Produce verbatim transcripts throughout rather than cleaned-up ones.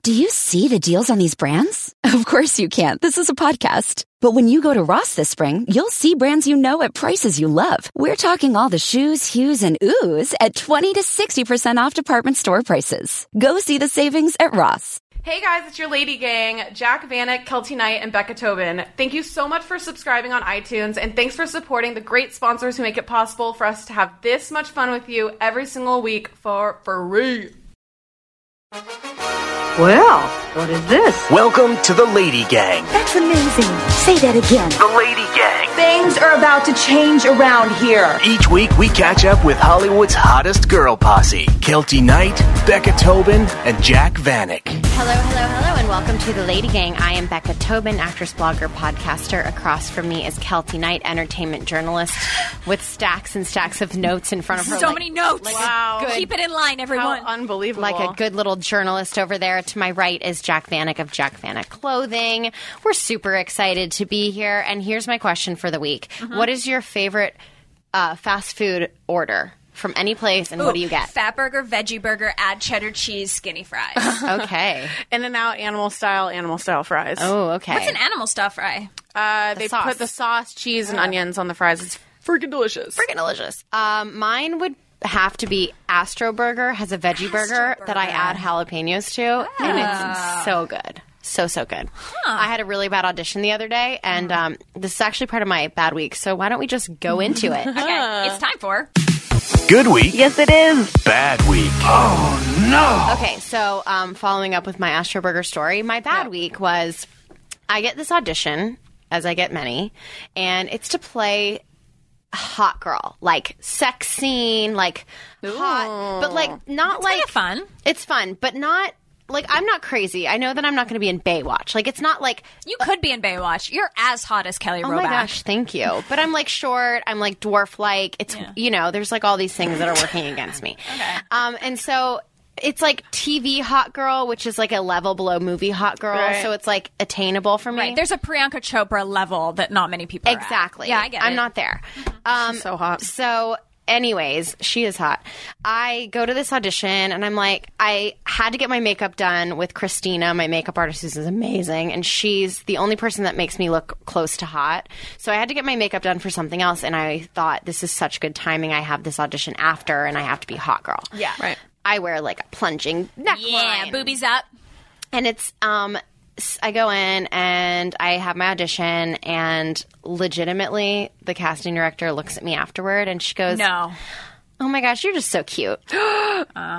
Do you see the deals on these brands? Of course you can't. This is a podcast. But when you go to Ross this spring, you'll see brands you know at prices you love. We're talking all the shoes, hues, and oohs at twenty to sixty percent off department store prices. Go see the savings at Ross. Hey guys, it's your Lady Gang, Jac Vanek, Keltie Knight, and Becca Tobin. Thank you so much for subscribing on iTunes, and thanks for supporting the great sponsors who make it possible for us to have this much fun with you every single week for free. Well, what is this? Welcome to the Lady Gang. That's amazing. Say that again. The Lady Gang. Things are about to change around here. Each week we catch up with Hollywood's hottest girl posse, Keltie Knight, Becca Tobin, and Jac Vanek. Hello, hello, hello, and welcome to the Lady Gang. I am Becca Tobin, actress, blogger, podcaster. Across from me is Keltie Knight, entertainment journalist, with stacks and stacks of notes in front of her. So like, many notes. Like Wow. Good, Keep it in line, everyone. How unbelievable. like a good little journalist over there. To my right is Jac Vanek of Jac Vanek Clothing. We're super excited to be here. And here's my question for the week. Mm-hmm. What is your favorite uh, fast food order from any place, and Ooh, what do you get? Fat burger, veggie burger, add cheddar cheese, skinny fries. Okay. In-N-Out animal style, animal style fries. Oh, okay. What's an animal style fry? Uh, they sauce. put the sauce, cheese, and onions on the fries. It's freaking delicious. Freaking delicious. Um, mine would have to be Astro Burger. Has a veggie burger, that I add jalapenos to, and it's so good. So, so good. I had a really bad audition the other day, and um, this is actually part of my bad week, so why don't we just go into it? Okay, it's time for... Good week. Yes, it is. Bad week. Oh, no. Okay, so um, following up with my Astro Burger story, my bad week was I get this audition, as I get many, and it's to play hot girl, like sex scene, like hot, but like not like kinda fun. It's fun, but not like I'm not crazy. I know that I'm not going to be in Baywatch. Like it's not like You could be in Baywatch. You're as hot as Kelly oh Roback. my gosh, thank you. But I'm like short. I'm like dwarf like. It's Yeah. you know, there's like all these things that are working against me. Okay. Um, and so. It's like T V hot girl, which is like a level below movie hot girl. Right. So it's like attainable for me. Right, there's a Priyanka Chopra level that not many people are at. Exactly. Yeah, I get it. I'm not there. Um, so hot. So, anyways, she is hot. I go to this audition, and I'm like, I had to get my makeup done with Christina, my makeup artist, who's amazing, and she's the only person that makes me look close to hot. So I had to get my makeup done for something else, and I thought, this is such good timing. I have this audition after, and I have to be hot girl. Yeah. Right. I wear like a plunging neckline. Yeah, boobies up. And it's, um, s- I go in and I have my audition, and legitimately the casting director looks at me afterward and she goes, No. "Oh my gosh, you're just so cute." Oh.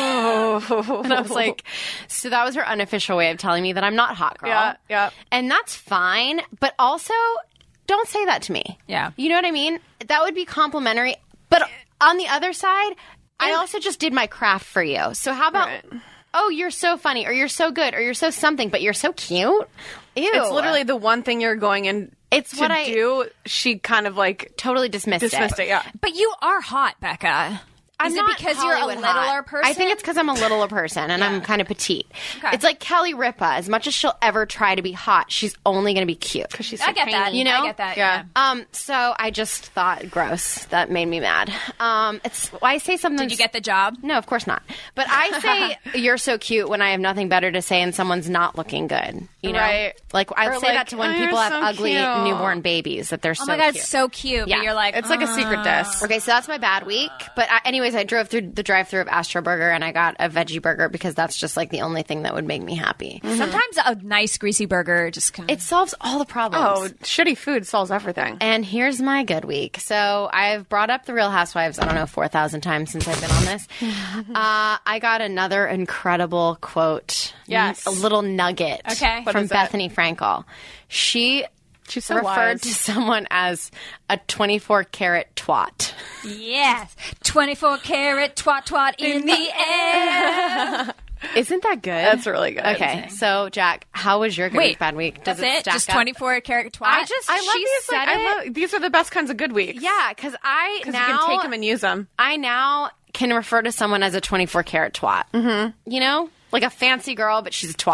And I was like, so that was her unofficial way of telling me that I'm not hot girl. Yeah, yeah. And that's fine, but also don't say that to me. Yeah. You know what I mean? That would be complimentary. But on the other side, I also just did my craft for you. So how about, Right. oh, you're so funny, or you're so good, or you're so something, but you're so cute? Ew. It's literally the one thing you're going in It's to what I- do. She kind of like totally dismissed, dismissed it, yeah. But you are hot, Becca. I'm Is not it because you're a Hollywood littler hot. person? I think it's because I'm a littler person and I'm kind of petite. Okay. It's like Kelly Ripa. As much as she'll ever try to be hot, she's only going to be cute. Because she's I so get that. tiny. You know? I get that. Yeah. Yeah. Um, so I just thought, gross. That made me mad. Um, it's I say something. Did you get the job? No, of course not. But I say you're so cute when I have nothing better to say and someone's not looking good. You know, Right. like I Or say like, that to when "Oh, you're people have so ugly cute." newborn babies that they're so Oh my God, cute. so cute. Yeah. But you're like, It's like a secret diss. Okay, so that's my bad week. But I, anyways, I drove through the drive-through of Astro Burger and I got a veggie burger because that's just like the only thing that would make me happy. sometimes a nice greasy burger just can. It solves all the problems. Oh, shitty food solves everything. And here's my good week. So I've brought up the Real Housewives, I don't know, four thousand times since I've been on this. uh, I got another incredible quote. Yes. A little nugget Okay. What from is that? Bethany Frankel. She She's so referred wise. to someone as a twenty-four karat twat. Yes. twenty-four karat twat twat in the air. Isn't that good? That's really good. Okay, so Jack, how was your good Wait, week, bad week? Does That's it? stack Just up? twenty-four karat twat? I just I love she these. said Like, I it. love, these are the best kinds of good weeks. Yeah, because I Because now you can take them and use them. I now can refer to someone as a twenty-four karat twat. Mm-hmm. You know, like a fancy girl, but she's a twat.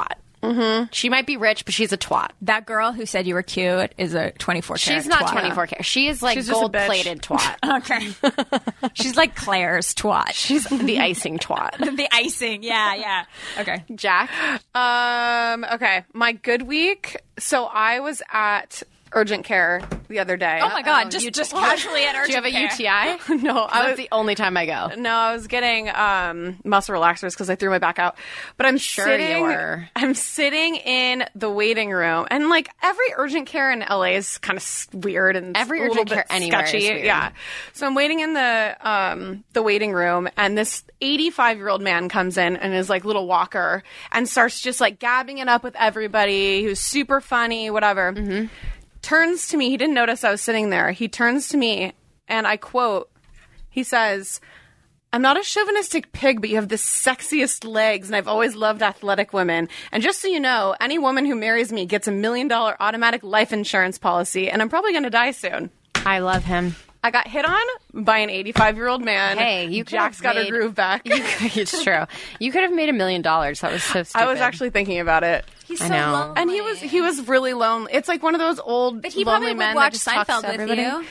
Mm-hmm. She might be rich, but she's a twat. That girl who said you were cute is a twenty-four karat She's not twat. twenty-four karat. She is like She's just a bitch. gold-plated twat. Okay. She's like Claire's twat. She's the icing twat. The icing. Yeah, yeah. Okay. Jack? Um, okay. My good week. So I was at urgent care the other day. Oh my God. Just, just casually at urgent Do you have a care. U T I? No, I That's was the only time I go. No, I was getting um, muscle relaxers because I threw my back out. But I'm Sure sitting. you were. I'm sitting in the waiting room, and like every urgent care in L A is kind of weird and Every a little urgent bit care anywhere is sketchy. weird. Yeah. So I'm waiting in the um, the waiting room, and this eighty-five year old man comes in in his like little walker and starts just like gabbing it up with everybody. He was super funny, whatever. Mm-hmm. Turns to me. He didn't notice I was sitting there. He turns to me, and I quote. He says, "I'm not a chauvinistic pig, but you have the sexiest legs, and I've always loved athletic women. And just so you know, any woman who marries me gets a million dollar automatic life insurance policy, and I'm probably going to die soon." I love him. I got hit on by an eighty-five year old man. Hey, you could Jack's have got made- a groove back. You could, it's true. You could have made a million dollars. That was so stupid. I was actually thinking about it. He's I so know. lonely. And he was he was really lonely. It's like one of those old But he lonely probably would men watch that just talks Seinfeld to with everybody. you.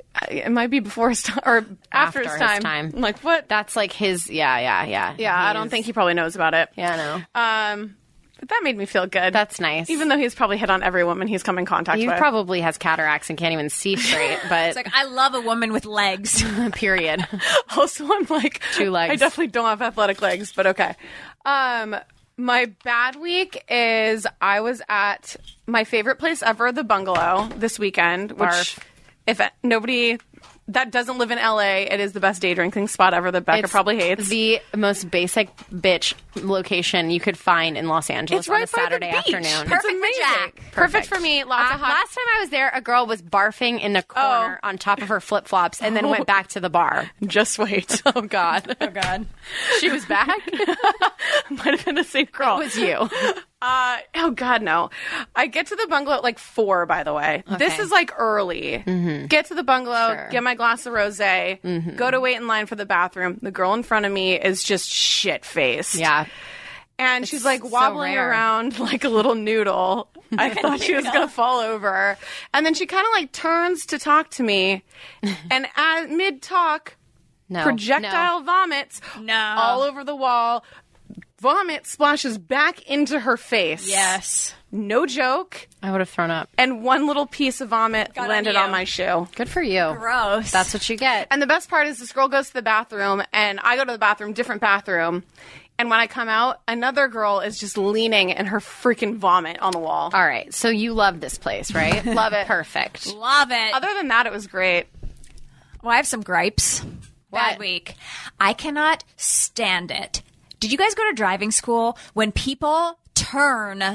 It might be before his time or after, After his his time. time. I'm like, what? That's like his, yeah, yeah, yeah. Yeah, I don't He's- think he probably knows about it. Yeah, no. Um, but that made me feel good. That's nice. Even though he's probably hit on every woman he's come in contact He with. probably has cataracts and can't even see straight, but It's like, I love a woman with legs. period. Also, I'm like, Two legs. I definitely don't have athletic legs, but okay. Um, my bad week is I was at my favorite place ever, the Bungalow, this weekend. Which, Barf. if it, nobody that doesn't live in L A, it is the best day drinking spot ever that Becca It's probably hates. the most basic bitch location you could find in Los Angeles It's on right a Saturday by the beach. afternoon. It's Perfect for amazing. Jack. Perfect for me. Lots Uh, of hot. last time I was there, a girl was barfing in a corner Oh. on top of her flip flops and then went back to the bar. Just wait. Oh God, Oh, God. she was back. Might have been the same girl. It was you. Uh, oh God, no. I get to the bungalow at like four, by the way. This is like early. Get to the bungalow, Sure. get my glass of rosé, go to wait in line for the bathroom. The girl in front of me is just shit faced. Yeah. And she's like so wobbling rare. around like a little noodle. I thought she was going to fall over. And then she kind of like turns to talk to me. And at mid talk, No. projectile vomits No. all over the wall. Vomit splashes back into her face. Yes. No joke. No. I would have thrown up. And one little piece of vomit Got on landed you. on my shoe. Good for you. Gross. That's what you get. And the best part is this girl goes to the bathroom, and I go to the bathroom, different bathroom. And when I come out, another girl is just leaning in her freaking vomit on the wall. All right. So you love this place, right? Love it. Perfect. Love it. Other than that, it was great. Well, I have some gripes. Bad week. I cannot stand it. Did you guys go to driving school when people turn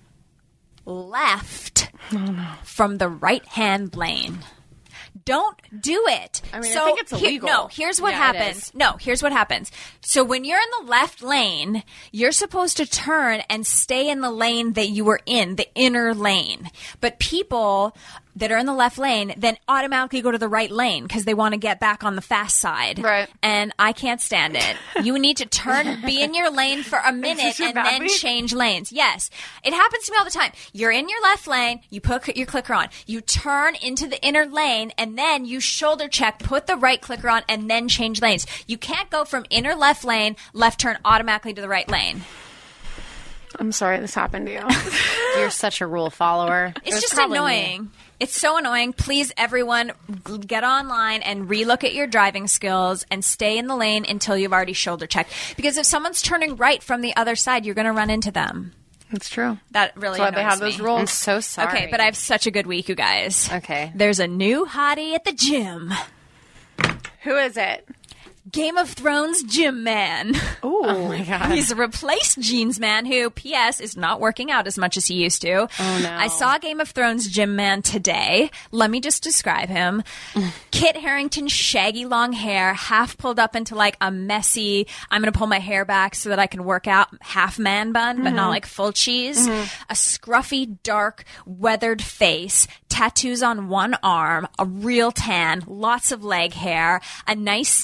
left from the right-hand lane? Don't do it. I mean, I so think it's here- illegal. no, here's what Yeah, it happens. is. No, here's what happens. So when you're in the left lane, you're supposed to turn and stay in the lane that you were in, the inner lane. But people that are in the left lane then automatically go to the right lane because they want to get back on the fast side. Right. And I can't stand it. You need to turn, be in your lane for a minute this your and bad then week? change lanes. Yes. It happens to me all the time. You're in your left lane, you put your clicker on, you turn into the inner lane, and then you shoulder check, put the right clicker on, and then change lanes. You can't go from inner left lane, left turn automatically to the right lane. I'm sorry this happened to you. You're such a rule follower. It It's was just probably me. annoying. It's so annoying. Please, everyone, g- get online and relook at your driving skills and stay in the lane until you've already shoulder checked. Because if someone's turning right from the other side, you're going to run into them. It's true. That really That's why they annoys have those me. rules. I'm so sorry. Okay, but I have such a good week, you guys. Okay. There's a new hottie at the gym. Who is it? Game of Thrones Gym Man. Oh my God. He's replaced Jeans Man, who, P S, is not working out as much as he used to. Oh, no. I saw Game of Thrones Gym Man today. Let me just describe him. Kit Harington, shaggy long hair, half pulled up into like a messy, I'm going to pull my hair back so that I can work out, half man bun, but not like full cheese. A scruffy, dark, weathered face, tattoos on one arm, a real tan, lots of leg hair, a nice sneaker,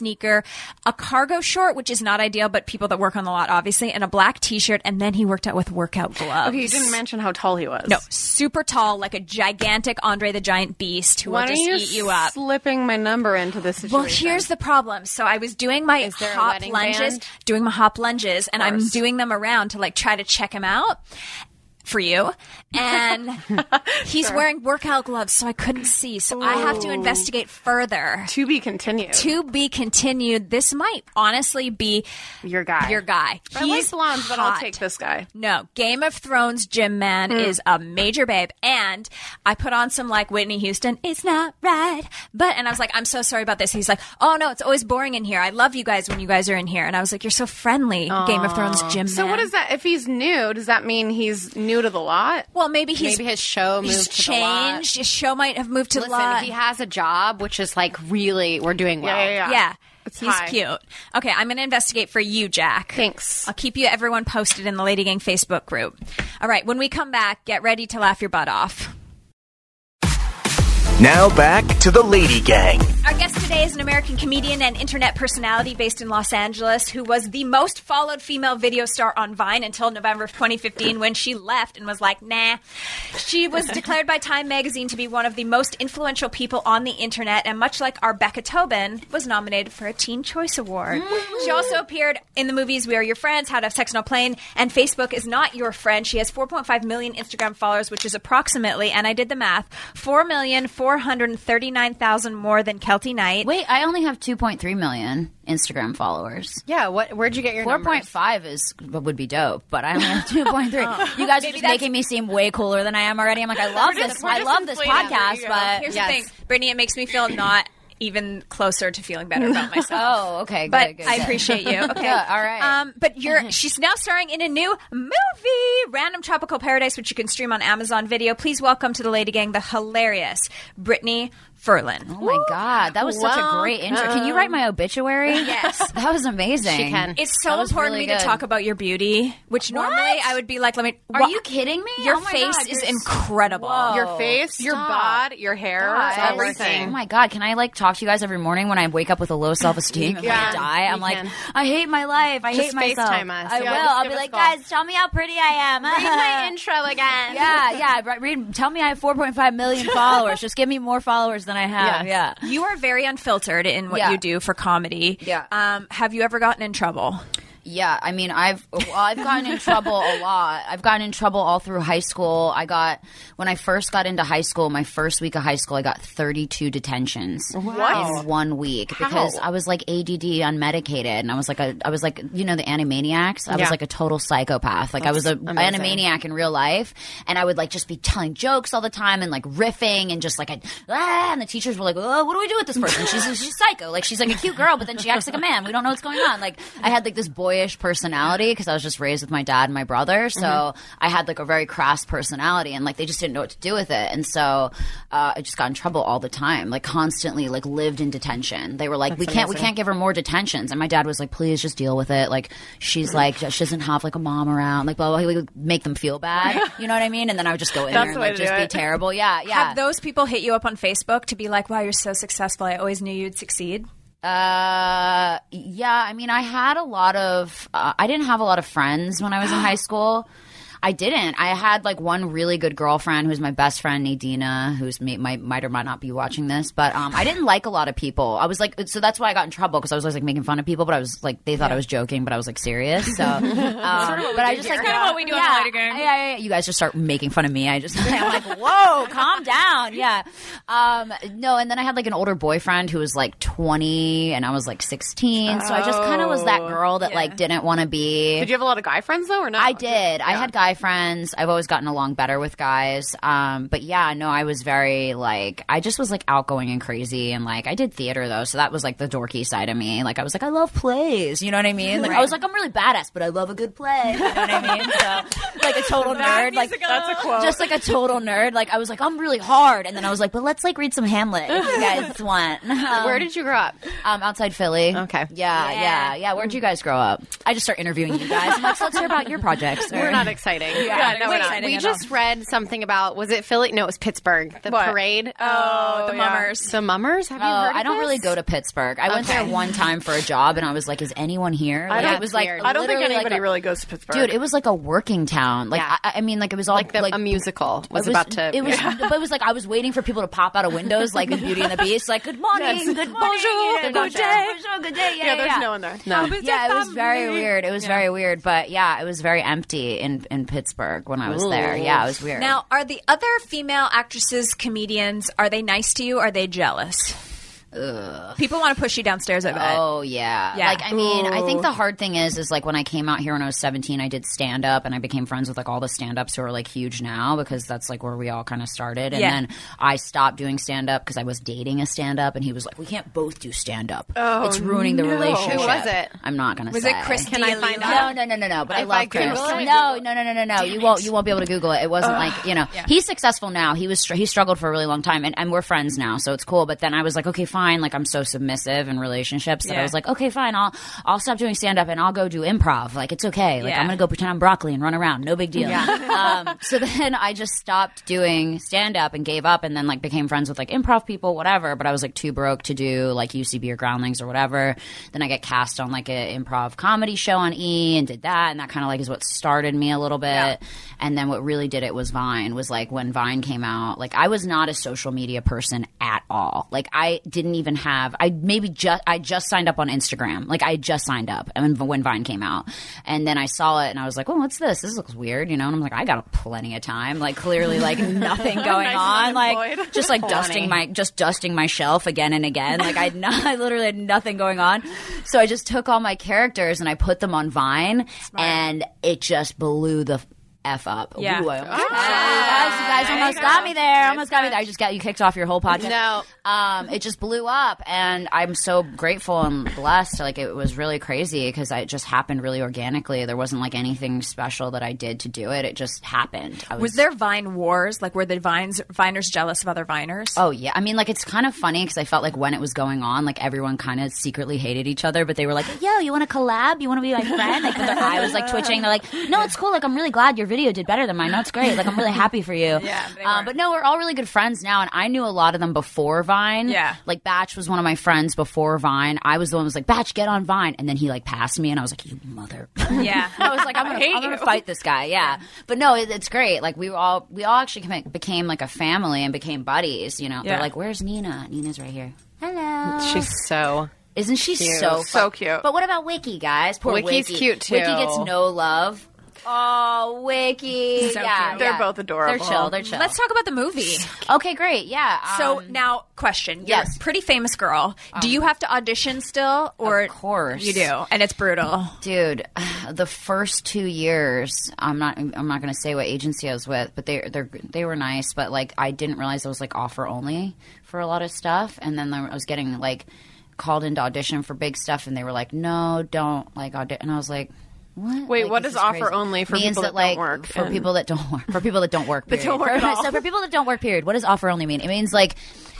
a cargo short, which is not ideal, but people that work on the lot, obviously, and a black t-shirt, and then he worked out with workout gloves. Okay, you didn't mention how tall he was. No, super tall, like a gigantic Andre the Giant beast who Why will just don't you eat you up. Slipping my number into this situation. Well, here's the problem. So I was doing my Is there a hop wedding lunges, band? doing my hop lunges, and I'm course. doing them around to like try to check him out for you. And he's wearing workout gloves, so I couldn't see. So I have to investigate further. To be continued. To be continued. This might honestly be your guy. Your guy. I like blondes, but I'll take this guy. No, Game of Thrones Gym Man Mm. is a major babe, and I put on some like Whitney Houston. It's not right, but and I was like, I'm so sorry about this. He's like, oh no, it's always boring in here. I love you guys when you guys are in here, and I was like, you're so friendly, Game of Thrones Gym So Man. what is that? If he's new, does that mean he's new to the lot? Well, maybe he's Maybe his show moved he's to the lot. changed. His show might have moved to Listen, the lot. he has a job, which is like really, we're doing well. Yeah, yeah, yeah. yeah. It's He's high. cute. Okay, I'm going to investigate for you, Jack. Thanks. I'll keep you everyone posted in the Lady Gang Facebook group. All right, when we come back, get ready to laugh your butt off. Now back to the Lady Gang. Our guest today is an American comedian and internet personality based in Los Angeles who was the most followed female video star on Vine until November of twenty fifteen when she left and was like, nah. She was declared by Time magazine to be one of the most influential people on the internet, and much like our Becca Tobin, was nominated for a Teen Choice Award. She also appeared in the movies We Are Your Friends, How to Have Sex on a Plane, and Facebook is Not Your Friend. She has four point five million Instagram followers, which is approximately, and I did the math, four million four hundred thirty-nine thousand more than Kelty Knight. Wait, I only have two point three million Instagram followers. Yeah, what? Where'd you get your four point five numbers? is would be dope, but I only have two point three. Oh. You guys are Maybe just that's- making me seem way cooler than I am already. I'm like, I love We're this. just- we're I just love this inflated. There podcast, you go. but Here's Yes. the thing, Brittany, it makes me feel not even closer to feeling better about myself. oh, okay, good, But good, I good. appreciate you. Okay, Good, all right. Um, but you're she's now starring in a new movie, Random Tropical Paradise, which you can stream on Amazon Video. Please welcome to the Lady Gang the hilarious Brittany Ferlin. Oh my God, that was such a great intro. Can you write my obituary? Yes. That was amazing. She can. It's so That was important really to me to good. talk about your beauty, which What? normally I would be like, let me. Are Wha- you kidding me? Your Oh my face God, is you're s- incredible. Whoa. Your face, your Stop. bod, your hair, God. everything. Oh my God, can I like talk to you guys every morning when I wake up with a low self-esteem? If Yeah, I die, I'm you like, can. I hate my life. I Just hate myself. FaceTime us. I Yeah, will. just I'll give be us a like, call. guys, tell me how pretty I am. Read my intro again. Yeah, yeah. Right, read. Tell me I have four point five million followers. Just give me more followers than I have. Yeah. You are very unfiltered in what Yeah. you do for comedy. Yeah. Um, have you ever gotten in trouble? Yeah, I mean, I've well, I've gotten in trouble a lot. I've gotten in trouble all through high school. I got when I first got into high school, my first week of high school, I got thirty-two detentions What? in one week because I was like A D D unmedicated, and I was like a I was like you know the Animaniacs. I Yeah. was like a total psychopath. Like I was a amazing. Animaniac in real life, and I would like just be telling jokes all the time and like riffing and just like I ah, and the teachers were like, oh, what do we do with this person? She's she's psycho. Like she's like a cute girl, but then she acts like a man. We don't know what's going on. Like I had like this boyish personality because I was just raised with my dad and my brother, so Mm-hmm. I had like a very crass personality, and like they just didn't know what to do with it, and so uh, I just got in trouble all the time, like constantly, like lived in detention. They were like, we can't, we can't give her more detentions, and my dad was like, please just deal with it. Like she's like, she doesn't have like a mom around, like blah blah. He would make them feel bad, you know what I mean? And then I would just go in That's there and the way like to just do be it. terrible. Yeah, yeah. Have those people hit you up on Facebook to be like, wow, you're so successful. I always knew you'd succeed? Uh, yeah. I mean, I had a lot of. Uh, I didn't have a lot of friends when I was in high school. I didn't. I had like one really good girlfriend who's my best friend, Nadina, who's may, might might or might not be watching this. But um, I didn't like a lot of people. I was like, so that's why I got in trouble because I was always like making fun of people. But I was like, they thought I was joking, but I was like serious. So, um, but I just like Kind of what we do on yeah, the Lady Gang. Yeah, yeah, yeah. You guys just start making fun of me. I just I'm like, whoa, calm down. Yeah. Um, no, and then I had like an older boyfriend who was like twenty, and I was like sixteen. So I just kind of was that girl that like didn't want to be. Did you have a lot of guy friends though, or not? I did. I had guy friends. I've always gotten along better with guys. Um, but yeah, no, I was very like, I just was like outgoing and crazy. And like, I did theater though. So that was like the dorky side of me. Like, I was like, I love plays. You know what I mean? Like, I was like, I'm really badass, but I love a good play. You know what I mean? So, like a total nerd. Like That's a quote. just like a total nerd. Like I was like, I'm really hard, and then I was like, but let's like read some Hamlet if you guys want. Um, Where did you grow up? Um, outside Philly. Okay. Yeah, yeah, yeah, yeah. Where'd you guys grow up? I just start interviewing you guys. I'm like, so let's hear about your projects. We're not exciting. Yeah, no, we're Wait, not. we just read something about, was it Philly? No, it was Pittsburgh. The What? parade. Oh, the yeah. mummers. The mummers? Have Oh, you heard of I don't this? really go to Pittsburgh. I went Okay. there one time for a job, and I was like, "Is anyone here?" Like, don't- it was like weird. I don't think literally anybody like a- really goes to Pittsburgh. Dude, it was like a working town. Like Yeah. I, I mean, like it was all Like, the, a musical was, it was, about to. It was, but it was like I was waiting for people to pop out of windows, like in Beauty and the Beast, like "Good morning, Yes. good morning, Bonjour, good, good day, day." bonjour, good day." Yeah, yeah, there's yeah. no one there. No. Yeah, it was very weird. It was very weird, but yeah, it was very empty in in Pittsburgh when I was there. Yeah, it was weird. Now, are the other female actresses, comedians, are they nice to you? Or are they jealous? People want to push you downstairs, I bet. Oh yeah. Yeah. Like I mean, I think the hard thing is is like when I came out here when I was seventeen, I did stand up and I became friends with like all the stand ups who are like huge now because that's like where we all kind of started. And Yeah. then I stopped doing stand up because I was dating a stand up and he was like, "We can't both do stand up. Oh, it's ruining the no. relationship." Who was it? I'm not going to Was say. it Christy? Can I find Lila? out? No, no, no, no, no. But I If love I Chris. Google it? No, no, no, no, no, no. You won't. You won't be able to Google it. It wasn't like you know. He's successful now. He was. str- He struggled for a really long time, and, and we're friends now, so it's cool. But then I was like, okay, fine. Like I'm so submissive in relationships that Yeah. I was like, okay, fine. I'll I'll stop doing stand up and I'll go do improv. Like it's okay. Like Yeah. I'm gonna go pretend I'm broccoli and run around. No big deal. um, so then I just stopped doing stand up and gave up, and then like became friends with like improv people, whatever. But I was like too broke to do like U C B or Groundlings or whatever. Then I get cast on like an improv comedy show on E and did that, and that kind of like is what started me a little bit. And then what really did it was Vine. Was like when Vine came out. Like I was not a social media person at all. Like I didn't even have. I maybe just I just signed up on Instagram. Like I just signed up and when Vine came out, and then I saw it and I was like, oh, what's this? This looks weird, you know. And I'm like, I got plenty of time. Like clearly, like nothing going Nice and on. Like unemployed. just like dusting my just dusting my shelf again and again. Like I had not, I literally had nothing going on. So I just took all my characters and I put them on Vine, and it just blew the F up. Yeah. Ooh, I almost, you guys, you guys almost got me there. Almost got me there. I just got you kicked off your whole podcast. No. Um, it just blew up, and I'm so grateful and blessed. Like it was really crazy because it just happened really organically. There wasn't like anything special that I did to do it. It just happened. I was, Was there Vine wars? Like, were the Vines, Viners jealous of other Viners? Oh yeah, I mean, like it's kind of funny because I felt like when it was going on, like everyone kind of secretly hated each other, but they were like, "Yo, you want to collab? You want to be my friend?" Like, but their eye was like twitching. They're like, "No, it's cool. Like, I'm really glad your video did better than mine. No, it's great. Like, I'm really happy for you." Yeah, they um, were. but no, we're all really good friends now, and I knew a lot of them before Vine. Yeah. like Batch was one of my friends before Vine. I was the one who was like, "Batch, get on Vine," and then he like passed me, and I was like, "You mother." Yeah. I was like, I'm gonna, I'm gonna fight this guy, yeah. But no, it, it's great. Like we were all, we all actually became, became like a family and became buddies. You know, Yeah. they're like, "Where's Nina?" Nina's right here. Hello. She's so. Isn't she cute. so So fun- cute. But what about Wiki, guys? Poor Wiki's Wiki. cute, too. Wiki gets no love. Oh, Wiki. So yeah, cute. They're yeah. both adorable. They're chill. They're chill. Let's talk about the movie. Okay, great. Yeah. So um, now, question. You're yes. a pretty famous girl. Do you have to audition still? Or Of course. You do. And it's brutal. Dude, the first two years, I'm not. I'm not going to say what agency I was with, but they they they were nice. But like, I didn't realize it was like offer only for a lot of stuff, and then I was getting like called into audition for big stuff, and they were like, "No, don't like audition." And I was like, what? Wait, Like, what this is is offer crazy. only for Means people that, that don't like, work For and- people that don't work. For people that don't work. Period. don't work for, at all. So for people that don't work. Period. What does offer only mean? It means like.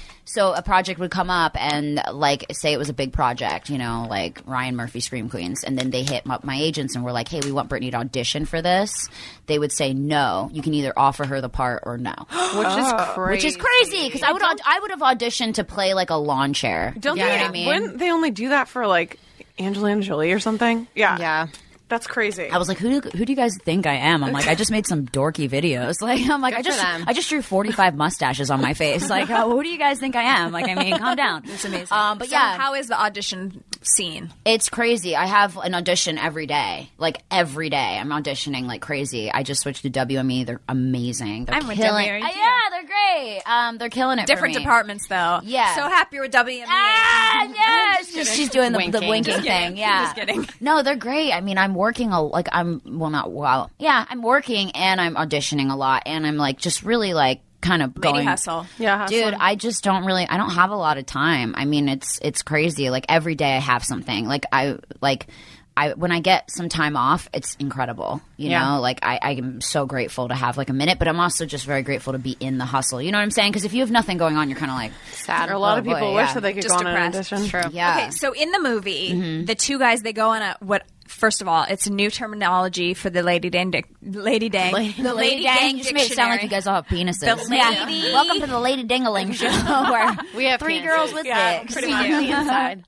So a project would come up and like say it was a big project, you know, like Ryan Murphy Scream Queens, and then they hit up my agents and were like, "Hey, we want Brittany to audition for this." They would say, "No, you can either offer her the part or no," Which is crazy. which is crazy because I would aud- I would have auditioned to play like a lawn chair. Don't you they? know what I mean? Wouldn't they only do that for like Angelina Jolie or something? Yeah. Yeah. That's crazy. I was like, who do, who do you guys think I am? I'm like, I just made some dorky videos. Like, I'm like, I for just them. I just drew forty-five mustaches on my face. Like, oh, who do you guys think I am? Like, I mean, calm down. It's amazing. Um, but So yeah, how is the audition scene? it's crazy. I have an audition every day. Like every day, I'm auditioning like crazy. I just switched to W M E. They're amazing. They're I'm with killing. W M E Uh, too. yeah, they're great. Um, they're killing it. Different for me. departments, though. Yeah. So happy with W M E. Ah, yeah, she's, she's doing the winking, the winking Just thing. kidding. Yeah, Just kidding. No, they're great. I mean, I'm working a like I'm well, not well. Yeah, I'm working and I'm auditioning a lot, and I'm like just really like kind of Lady going hustle. Yeah, hustling. Dude, I just don't really. I don't have a lot of time. I mean, it's it's crazy. Like every day I have something. Like I like. I when I get some time off, it's incredible. You Yeah. know, like I, I am so grateful to have like a minute, but I'm also just very grateful to be in the hustle. You know what I'm saying? Because if you have nothing going on, you're kind of like Sad. A lot Oh, of people boy, wish yeah. that they could Just go on an depressed. audition. True. yeah. Okay, so in the movie, the two guys, they go on a what? First of all, it's a new terminology for the Lady Dang, Dic- Lady Dang, The Lady Dang. You just made it sound like you guys all have penises. The yeah. Lady- Welcome to the Lady Dangaling show, where We have three penises. girls with Yeah, dicks. Pretty much the inside.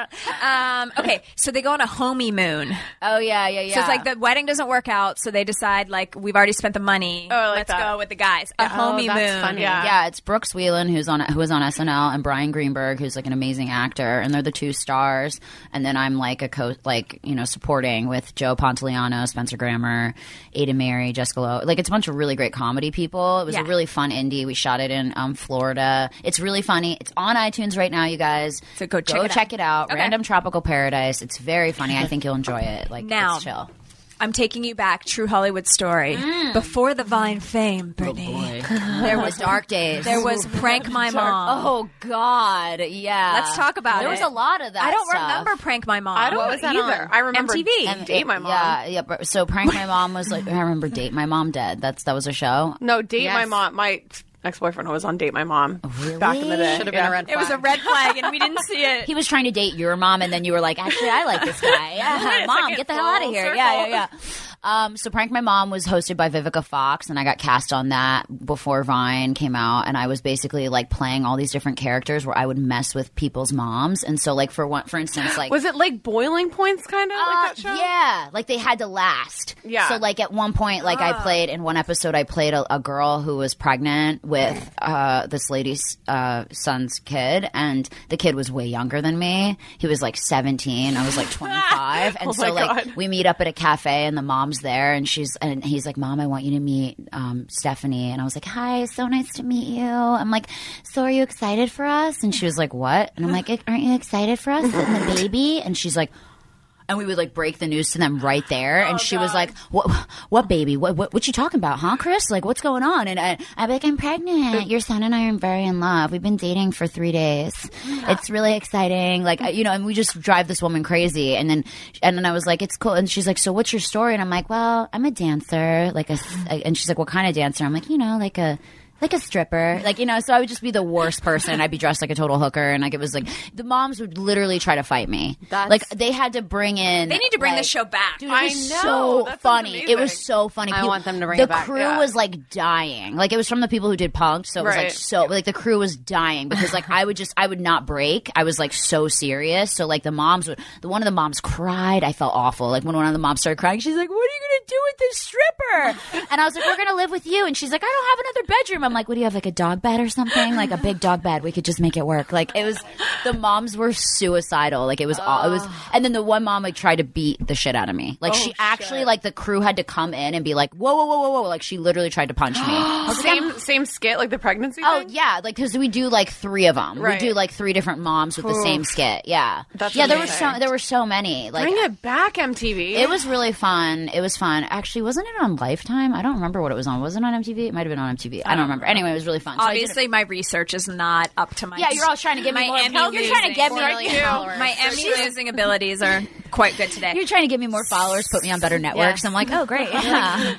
Um, okay, so they go on a homie moon. Oh yeah, yeah, yeah. So it's like the wedding doesn't work out, so they decide like we've already spent the money. Oh, I like Let's that. go with the guys. A homie that's moon. funny. Yeah. Yeah, it's Brooks Wheelan who's on who was on S N L, and Brian Greenberg who's like an amazing actor, and they're the two stars. And then I'm like a co like you know supporting with Joe Pontoliano, Spencer Grammer, Ada Mary, Jessica Lowe. Like it's a bunch of really great comedy people. It was Yeah. a really fun indie. We shot it in um, Florida. It's really funny. It's on iTunes right now, you guys. So go check it out. check it out. Okay. Random Tropical Paradise. It's very funny. I think you'll enjoy it. Like Now- it's chill. I'm taking you back, true Hollywood story. Mm. Before the Vine fame, Brittany. There was dark days. There was Prank My Mom. Oh God, yeah. Let's talk about there it. was a lot of that. I don't stuff. remember Prank My Mom. I don't What was that either. on? I remember M T V. M- Date My Mom. Yeah, yeah. But, so Prank My Mom was like I remember Date My Mom Dead. That's that was a show. No, Date Yes. My Mom. My ex-boyfriend was on Date My Mom back in the day. Should have been Yeah. a red It was a flag. red flag, and we didn't see it. He was trying to date your mom, and then you were like, actually, I like this guy. Yeah, Wait a mom, second, get the hell out of full here. circle. Yeah, yeah, yeah. Um, so Prank My Mom was hosted by Vivica Fox, and I got cast on that before Vine came out, and I was basically like playing all these different characters where I would mess with people's moms, and so like for one, for instance, like Was it like Boiling Points kind of Uh, like that show? Yeah, like they had to last. Yeah. So like at one point, like I played in one episode, I played a, a girl who was pregnant with uh, this lady's uh, son's kid, and the kid was way younger than me. He was like seventeen. I was like twenty-five, and Oh so my like God. we meet up at a cafe, and the mom's there, and she's and he's like, "Mom, I want you to meet um, Stephanie," and I was like, "Hi, so nice to meet you." I'm like, "So are you excited for us?" And she was like, "What?" And I'm like, "Aren't you excited for us and the baby?" And she's like. And we would like break the news to them right there, and she was like, "What? What baby? What? What? What you talking about, huh, Chris? Like, what's going on?" And I, I'd be like, "I'm pregnant. Your son and I are very in love. We've been dating for three days. It's really exciting. Like, you know." And we just drive this woman crazy. And then, and then I was like, "It's cool." And she's like, "So what's your story?" And I'm like, "Well, I'm a dancer. Like a." And she's like, "What kind of dancer?" I'm like, "You know, like a." Like a stripper, like, you know, so I would just be the worst person. I'd be dressed like a total hooker, and like it was like the moms would literally try to fight me. That's- Like they had to bring in. They need to bring like, this show back. Dude, it I was know. so That sounds funny. It was amazing. so funny. I People- want them to bring the it back. crew Yeah. was like dying. Like it was from the people who did Punk'd, so it was like Right. so like the crew was dying because like I would just I would not break. I was like so serious. So like the moms would. The one of the moms cried. I felt awful. Like when one of the moms started crying, she's like, "What are you gonna do with this stripper?" And I was like, "We're gonna live with you." And she's like, "I don't have another bedroom." I'm like, "What do you have? Like a dog bed or something? Like a big dog bed? We could just make it work." Like it was. The moms were suicidal. Like it was all. It was. And then the one mom like tried to beat the shit out of me. Like she actually like the crew had to come in and be like, "Whoa, whoa, whoa, whoa, whoa!" Like she literally tried to punch me. I was like, Same same skit like the pregnancy Oh thing? yeah, like because we do like three of them. Right. We do like three different moms with the same skit. Yeah, That's yeah. There were amazing. so there were so many. Like Bring it back, M T V. it was really fun. It was fun. Actually, wasn't it on Lifetime? I don't remember what it was on. Was it on M T V? It might have been on M T V. I don't remember. Anyway, it was really fun. So I did it- Obviously, my research is not up to my. yeah, you're all trying to get me my more. Emmy You're trying to losing- get me. Million followers. My Emmy losing abilities are quite good today. You're trying to get me more followers, put me on better networks. I'm like, oh great. Yeah.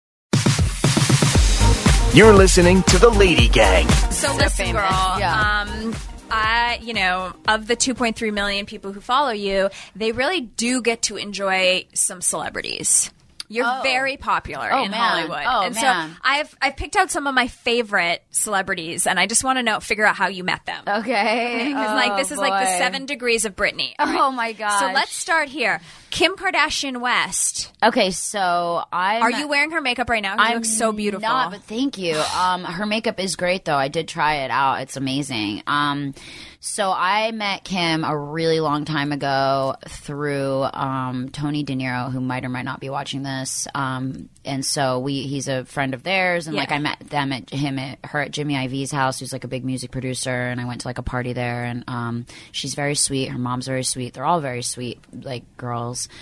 You're listening to The Lady Gang. So listen, famous. girl. Yeah. Um, I, you know, of the two point three million people who follow you, they really do get to enjoy some celebrities. You're Oh. very popular Oh, in man. Hollywood, Oh, and man. so I've I've picked out some of my favorite celebrities, and I just want to know, figure out how you met them. Okay. Because like this is like the seven degrees of Britney. All right? Oh my gosh. So let's start here. Kim Kardashian West. Okay, so I Are you wearing her makeup right now? You look so beautiful. Not, but thank you. Um, her makeup is great, though. I did try it out. It's amazing. Um, so I met Kim a really long time ago through um, Tony De Niro, who might or might not be watching this. Um, and so we he's a friend of theirs, and Yeah. like I met them at him at her at Jimmy Iov's house, who's like a big music producer, and I went to like a party there, and um, she's very sweet. Her mom's very sweet. They're all very sweet, like girls.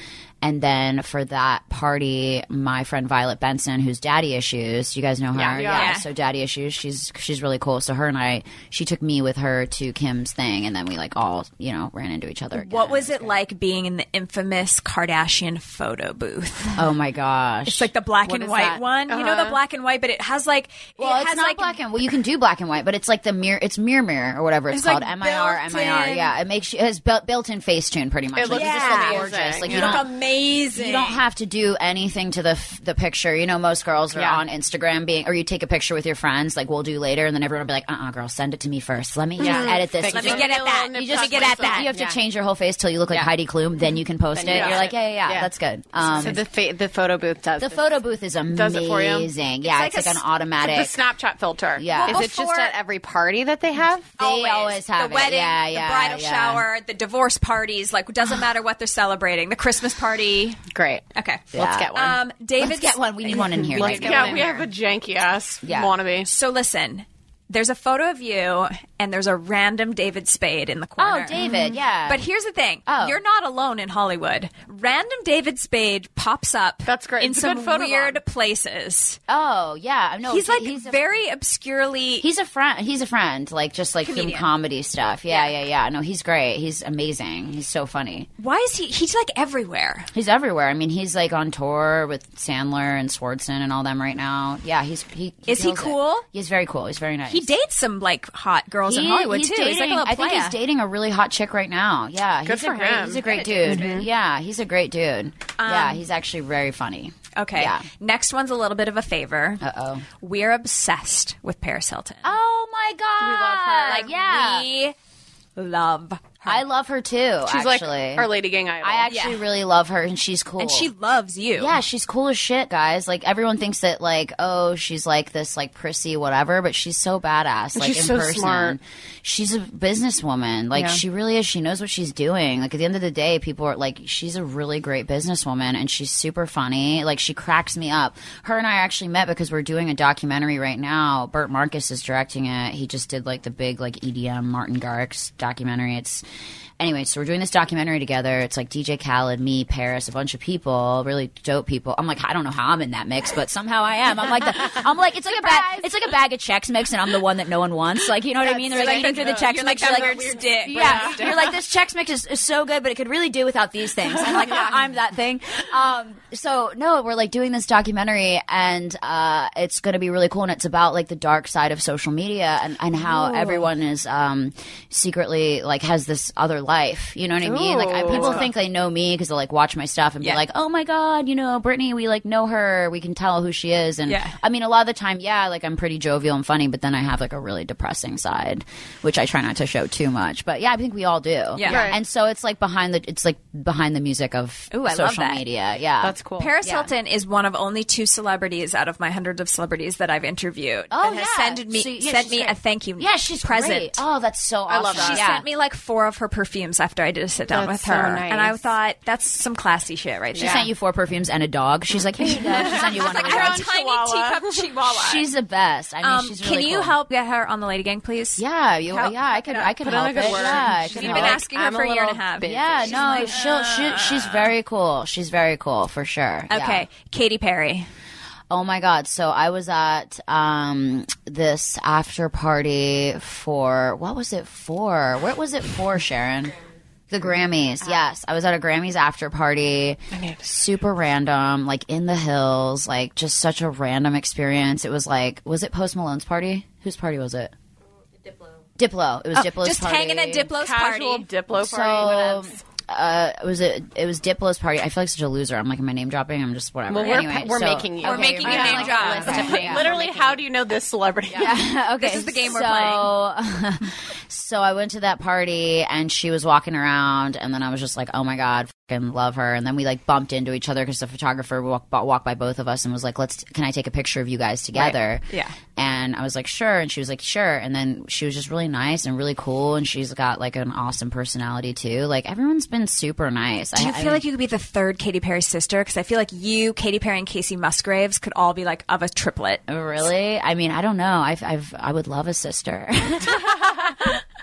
And then for that party, my friend Violet Benson, who's Daddy Issues, you guys know her? Yeah. Yeah. So Daddy Issues, she's she's really cool. So her and I, she took me with her to Kim's thing, and then we like all, you know, ran into each other again. What was it like being in the infamous Kardashian photo booth? Oh my gosh. It's like the black What and is white that? one. You know the black and white, but it has like Well, it it's has not like black and well, you can do black and white, but it's like the mirror. It's mirror mirror or whatever it's, It's called. like M I R, M I R. built-in. Yeah, it makes you it has built built-in Facetune pretty much. It Like, looks you just look amazing. gorgeous. Like You you look don't amazing. you don't have to do anything to the f- the picture. You know, most girls are Yeah. on Instagram being, or you take a picture with your friends, like we'll do later, and then everyone will be like, uh, uh girl, send it to me first. Let me just edit this. Fix You it. Let me just- get at that. Little You nip just tuck get at that. You have to Yeah. change your whole face till you look like Heidi Klum. Then you can post it. you You're do like, it. yeah, yeah, yeah, Yeah. that's good. Um, So the fa- the photo booth does the this. photo booth is amazing. Does it for you? Yeah, like it's a like an s- automatic. The Snapchat filter. Yeah. Is it just Before- at every party that they have? They always have the it. wedding, Yeah, yeah, the bridal yeah. shower, the divorce parties. Like, it doesn't matter what they're celebrating. The Christmas party. Great. Okay, Let's get one. Um, David, Let's get one. We need one in here. Let's right get now. Yeah, one in we here. have a janky ass Yeah. wannabe. So listen, there's a photo of you, and there's a random David Spade in the corner. Oh, David, yeah. But here's the thing: Oh. you're not alone in Hollywood. Random David Spade pops up. That's great. in It's a some good photo weird bomb. places. oh, yeah. No, he's he- like he's a, very obscurely. he's a friend. He's a friend, like just like Comedian. from comedy stuff. Yeah, Yeah. yeah, yeah. No, he's great. He's amazing. He's so funny. why is he? He's like everywhere. He's everywhere. I mean, he's like on tour with Sandler and Swardson and all them right now. Yeah, he's he. he Is he kills it. cool? He's very cool. He's very nice. He dates some like hot girls in He- Hollywood he's too. Dating, he's like a little I think playa. he's dating a really hot chick right now. Yeah, Good he's for a great, him. He's a great dude. Yeah, he's a great dude. yeah, Um, he's actually very funny. Okay. Yeah. Next one's a little bit of a favor. Uh oh. We're obsessed with Paris Hilton. Oh my god. We love her. Like yeah. we love her. I love her too. She's actually, like our Lady Gang idol. I actually Yeah. really love her, and she's cool. and she loves you. Yeah, she's cool as shit, guys. Like everyone thinks that, like, oh, she's like this, like prissy, whatever. But she's so badass. Like she's in so person, smart. she's a businesswoman. Like Yeah. she really is. She knows what she's doing. Like at the end of the day, people are like, she's a really great businesswoman, and she's super funny. Like she cracks me up. Her and I actually met because we're doing a documentary right now. Burt Marcus is directing it. He just did like the big like E D M Martin Garrix documentary. It's Anyway, so we're doing this documentary together. It's like D J Khaled, me, Paris, a bunch of people, really dope people. I'm like, I don't know how I'm in that mix, but somehow I am. I'm like, the, I'm like, it's like a bag, it's like a bag of checks mix, and I'm the one that no one wants. Like, you know what I mean? They're like eating through the checks You're mix. like You're that like, weird stick. yeah, you're like, this Chex Mix is, is so good, but it could really do without these things. And like, I'm that thing. Um, so no, we're like doing this documentary, and uh, it's going to be really cool. And it's about like the dark side of social media and, and how everyone is um, secretly like has this other life. You know what I mean? Like I, people think they know me because they'll like watch my stuff and Yeah. be like, oh my god, you know, Brittany, we like know her. We can tell who she is. And Yeah. I mean, a lot of the time, yeah, like I'm pretty jovial and funny, but then I have like a really depressing side, which I try not to show too much. But yeah, I think we all do. Yeah. Right. And so it's like behind the it's like behind the music of Ooh, I love social that. media. Yeah, That's cool. Paris Yeah. Hilton is one of only two celebrities out of my hundreds of celebrities that I've interviewed Oh, that has yeah. sent me So, yeah, sent she's me great. a thank you. Yeah, she's present. great. Oh, that's so awesome. I love that. She Yeah. sent me like four of her perfumes after I did a sit down That's with her, so nice. and I thought that's some classy shit right She there. sent you four perfumes and a dog. She's like, here you go. She sent you one of like the her dogs. tiny Chihuahua. teacup chihuahua. She's the best. I mean, um, she's can really you cool. help get her on the Lady Gang, please? Yeah, you, Help- yeah, I could, I could Put in a help good it. word. Yeah, I She's could You've help. been asking her I'm for a a year and a little half. busy. Yeah, She's no, like, she'll, she, she's very cool. She's very cool for sure. Yeah. Okay, Katy Perry. Oh my God. So I was at um, this after party for, what was it for? What was it for, Sharon? The Grammys. Yes. I was at a Grammys after party. Super random, like in the hills, like just such a random experience. It was like, was it Post Malone's party? Whose party was it? Diplo. Diplo. It was Diplo's Just party. hanging at Diplo's Casual party. Diplo So, party. uh, it was it. It was Diplo's party. I feel like such a loser. I'm like, am I name dropping? I'm just whatever. Well, we're, anyway, we're so- making you. We're making you you're name like drop. a list of names. Literally, how do you know this celebrity? okay, This is the game we're so, playing. So I went to that party, and she was walking around, and then I was just like, oh my God, fucking love her. And then we like bumped into each other because the photographer walked, walked by both of us and was like, let's, can I take a picture of you guys together? Yeah. And I was like, sure. And she was like, sure. And then she was just really nice and really cool, and she's got like an awesome personality too. Like everyone's been super nice. Do you I, feel I, like you could be the third Katy Perry sister? Because I feel like you, Katy Perry, and Casey Musgraves could all be like of a triplet. Really? I mean, I don't know. I've, I've, I would love a sister.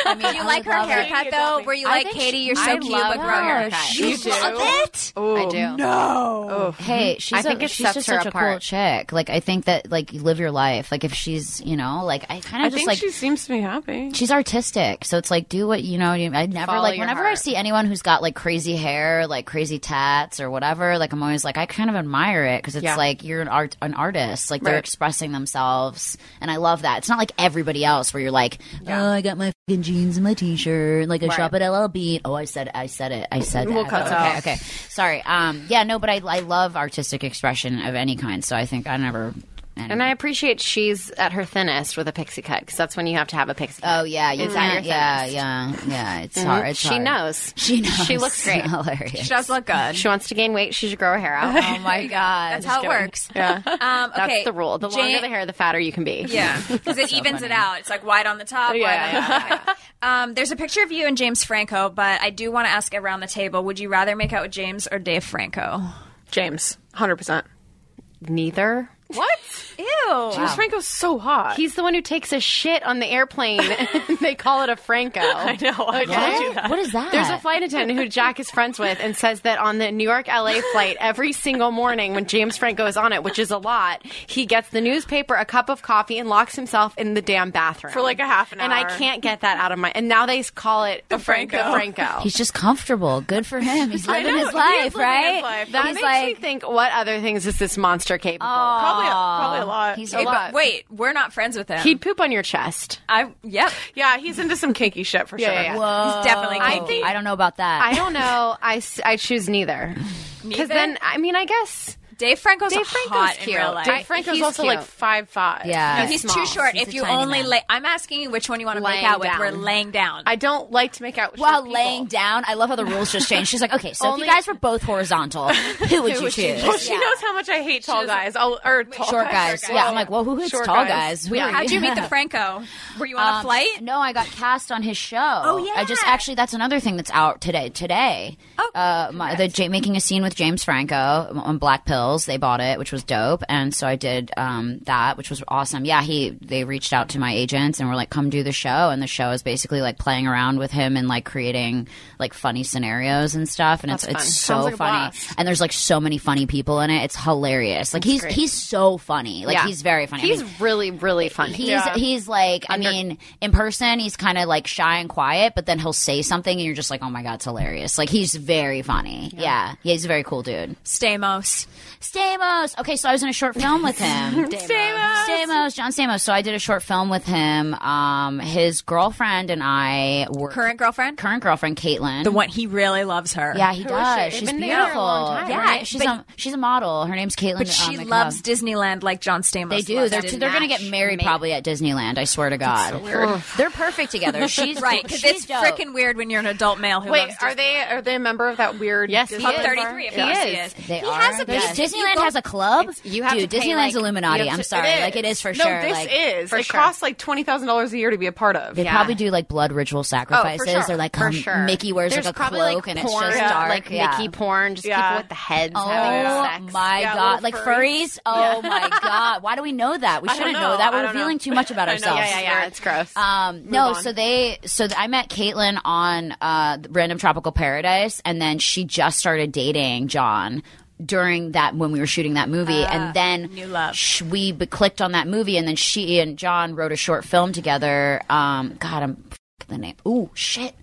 I mean, Do you I like would her love it. haircut though? Where you I like, think Katie, she- you're so I cute, love but grow a her. haircut. You do? love it? I do. No. Hey, she's I think a, it she's sets just her such a cool apart. chick. Like, I think that, like, you live your life. Like, if she's, you know, like, I kind I of just think like. she seems to be happy. She's artistic, so it's like do what you know. you- I never Follow like your whenever I heart. see anyone who's got like crazy hair, like crazy tats or whatever. Like I'm always like I kind of admire it because it's Yeah. like you're an art an artist. Like they're Right. expressing themselves, and I love that. It's not like everybody else where you're like, oh, I got my fucking jeans and my t-shirt. Like I Right. shop at L L Beat. Oh, I said I said it. I said that. We'll cut okay, that out. okay. Sorry. Um. Yeah. No. But I I love artistic expression of any kind. So I think I never. And I appreciate she's at her thinnest with a pixie cut because that's when you have to have a pixie cut. Oh yeah, you It's at your can't. Yeah, thinnest. yeah, yeah. It's hard. It's She hard. knows. She knows. She looks great. Hilarious. She does look good. She wants to gain weight. She should grow her hair out. Oh my god. That's how it works. Yeah. Um, That's okay. the rule. The longer Jane- the hair, the fatter you can be. Yeah, because it evens it out. It's like white on the top. Yeah. White on the bottom. Um, there's a picture of you and James Franco, but I do want to ask around the table: would you rather make out with James or Dave Franco? James, one hundred percent. Neither. What? Ew. James Franco's so hot. He's the one who takes a shit on the airplane. and they call it a Franco. I know. I told you that. What is that? There's a flight attendant who Jack is friends with and says that on the New York L A flight, every single morning when James Franco is on it, which is a lot, he gets the newspaper, a cup of coffee, and locks himself in the damn bathroom. For like a half an And I hour. can't get that out of my... And now they call it the Franco. The Franco. He's just comfortable. Good for him. He's I living know, his he life, is living right? his life. that He's makes like, me think, what other things is this monster capable of? Probably, probably a lot. He's A a lot. lot. Wait, we're not friends with him. He'd poop on your chest. I. Yep. Yeah, he's into some kinky shit for Yeah, sure. yeah, yeah. Whoa. He's definitely I kinky. think- I don't know about that. I don't know. I, s- I choose neither. Because then, I mean, I guess... Dave Franco's Dave a Franco's hot cute. in real life. Dave Dave Franco's He's also cute. like five five. Yeah. No, he's small. too short. He's if a you tiny only man. lay, I'm asking you which one you want to make Laying out with. down. We're laying down. I don't like to make out with While short people. laying down, I love how the rules just changed. She's like, okay, so Only- if you guys were both horizontal, who would you would you choose? Well, she Yeah. knows how much I hate tall guys. Oh, or tall Short guys. Short Yeah, I'm like, well, who hates Short tall guys. guys? Who Yeah. are How'd you meet the Yeah. Franco? Were you on a Um, flight? No, I got cast on his show. Oh yeah. I just actually that's another thing that's out today. Today, Oh, uh, my, the J- making a scene with James Franco on Black Pills. They bought it, which was dope, and so I did um, that, which was awesome. Yeah, he they reached out to my agents and were like, "Come do the show," and the show is basically like playing around with him and like creating like funny scenarios and stuff, and That's it's fun. it's Sounds so like a funny. blast. And there's like so many funny people in it. It's hilarious. Like he's great. he's so funny. Like Yeah. he's very funny. I He's mean, really, really funny. He's Yeah. he's like I Under- mean in person he's kind of like shy and quiet, but then he'll say something and you're just like, oh my god, it's hilarious. Like he's very funny. Yeah, yeah, he's a very cool dude. Stamos. Stamos. Okay, so I was in a short film with him. Stamos. Stamos, John Stamos. So I did a short film with him. Um, his girlfriend and I were Current girlfriend? current girlfriend Caitlin. The one, he really loves her. Yeah, he Who does. is she? She's They've been beautiful. together a long time, yeah, right? she's But- a she's a model. Her name's Caitlin. But she um, loves McCall. Disneyland like John Stamos. They do. loves They're Disney. they're going to get married Match probably at Disneyland. I swear to God. They're perfect together. She's Right, because she's it's dope. freaking weird when you're an adult male who Wait, loves are they are they a member of that weird? Yes, Disney he Club is. thirty-three? Of He course is. he is. They he are. has a Yes. business. Disneyland has a club. you have Dude, to pay, Disneyland's like- Illuminati. you have I'm to- sorry. It Like it is for no, sure. this like is. For it sure. costs like twenty thousand dollars a year to be a part of. they Yeah. probably do like blood ritual sacrifices. sure. They're like For um, sure. Mickey wears There's like a probably, cloak like, and porn, it's just dark. like yeah. Mickey porn, just Yeah. people with the heads Oh having sex. my Yeah, god! little Like furries. furries? Oh my god! Why do we know that? We I don't shouldn't know. know that. I We're don't revealing know. too much about I know. ourselves. Yeah, yeah, yeah. It's gross. Um, no, on. so they, so I met Caitlin on uh, Random Tropical Paradise, and then she just started dating John during that when we were shooting that movie, and then new love. sh- we b- clicked on that movie, and then she and John wrote a short film together. Um, God, I'm f- the name. Ooh, shit.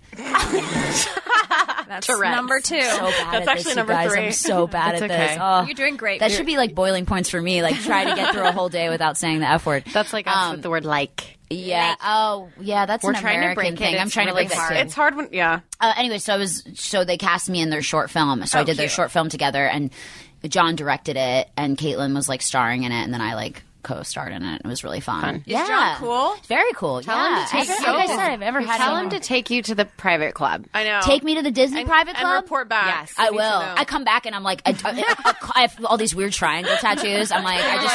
That's Tourette's. number two. So bad That's at actually this, you number guys. three. I'm so bad It's at okay. this. Oh, You're doing great. that You're- should be like boiling points for me. Like try to get through a whole day without saying the F word. That's like us Um, with the word like. Yeah. Oh, yeah. That's We're an trying to American break it. thing. I'm It's trying really to break hard. that too. It's hard when yeah. Uh, anyway, so I was so they cast me in their short film. So I Oh, did their cute. short film together, and John directed it, and Caitlin was like starring in it, and then I like co-starred in it. It was really fun. Is yeah. John cool? Very cool. Tell yeah. him to take I've- you. like I said, I've ever had Tell anyone- him to take you to the private club. I know. take me to the Disney and, private and club. report back. Yes. I need to will. know. I come back and I'm like, I, I, I, I have all these weird triangle tattoos. I'm like, I just,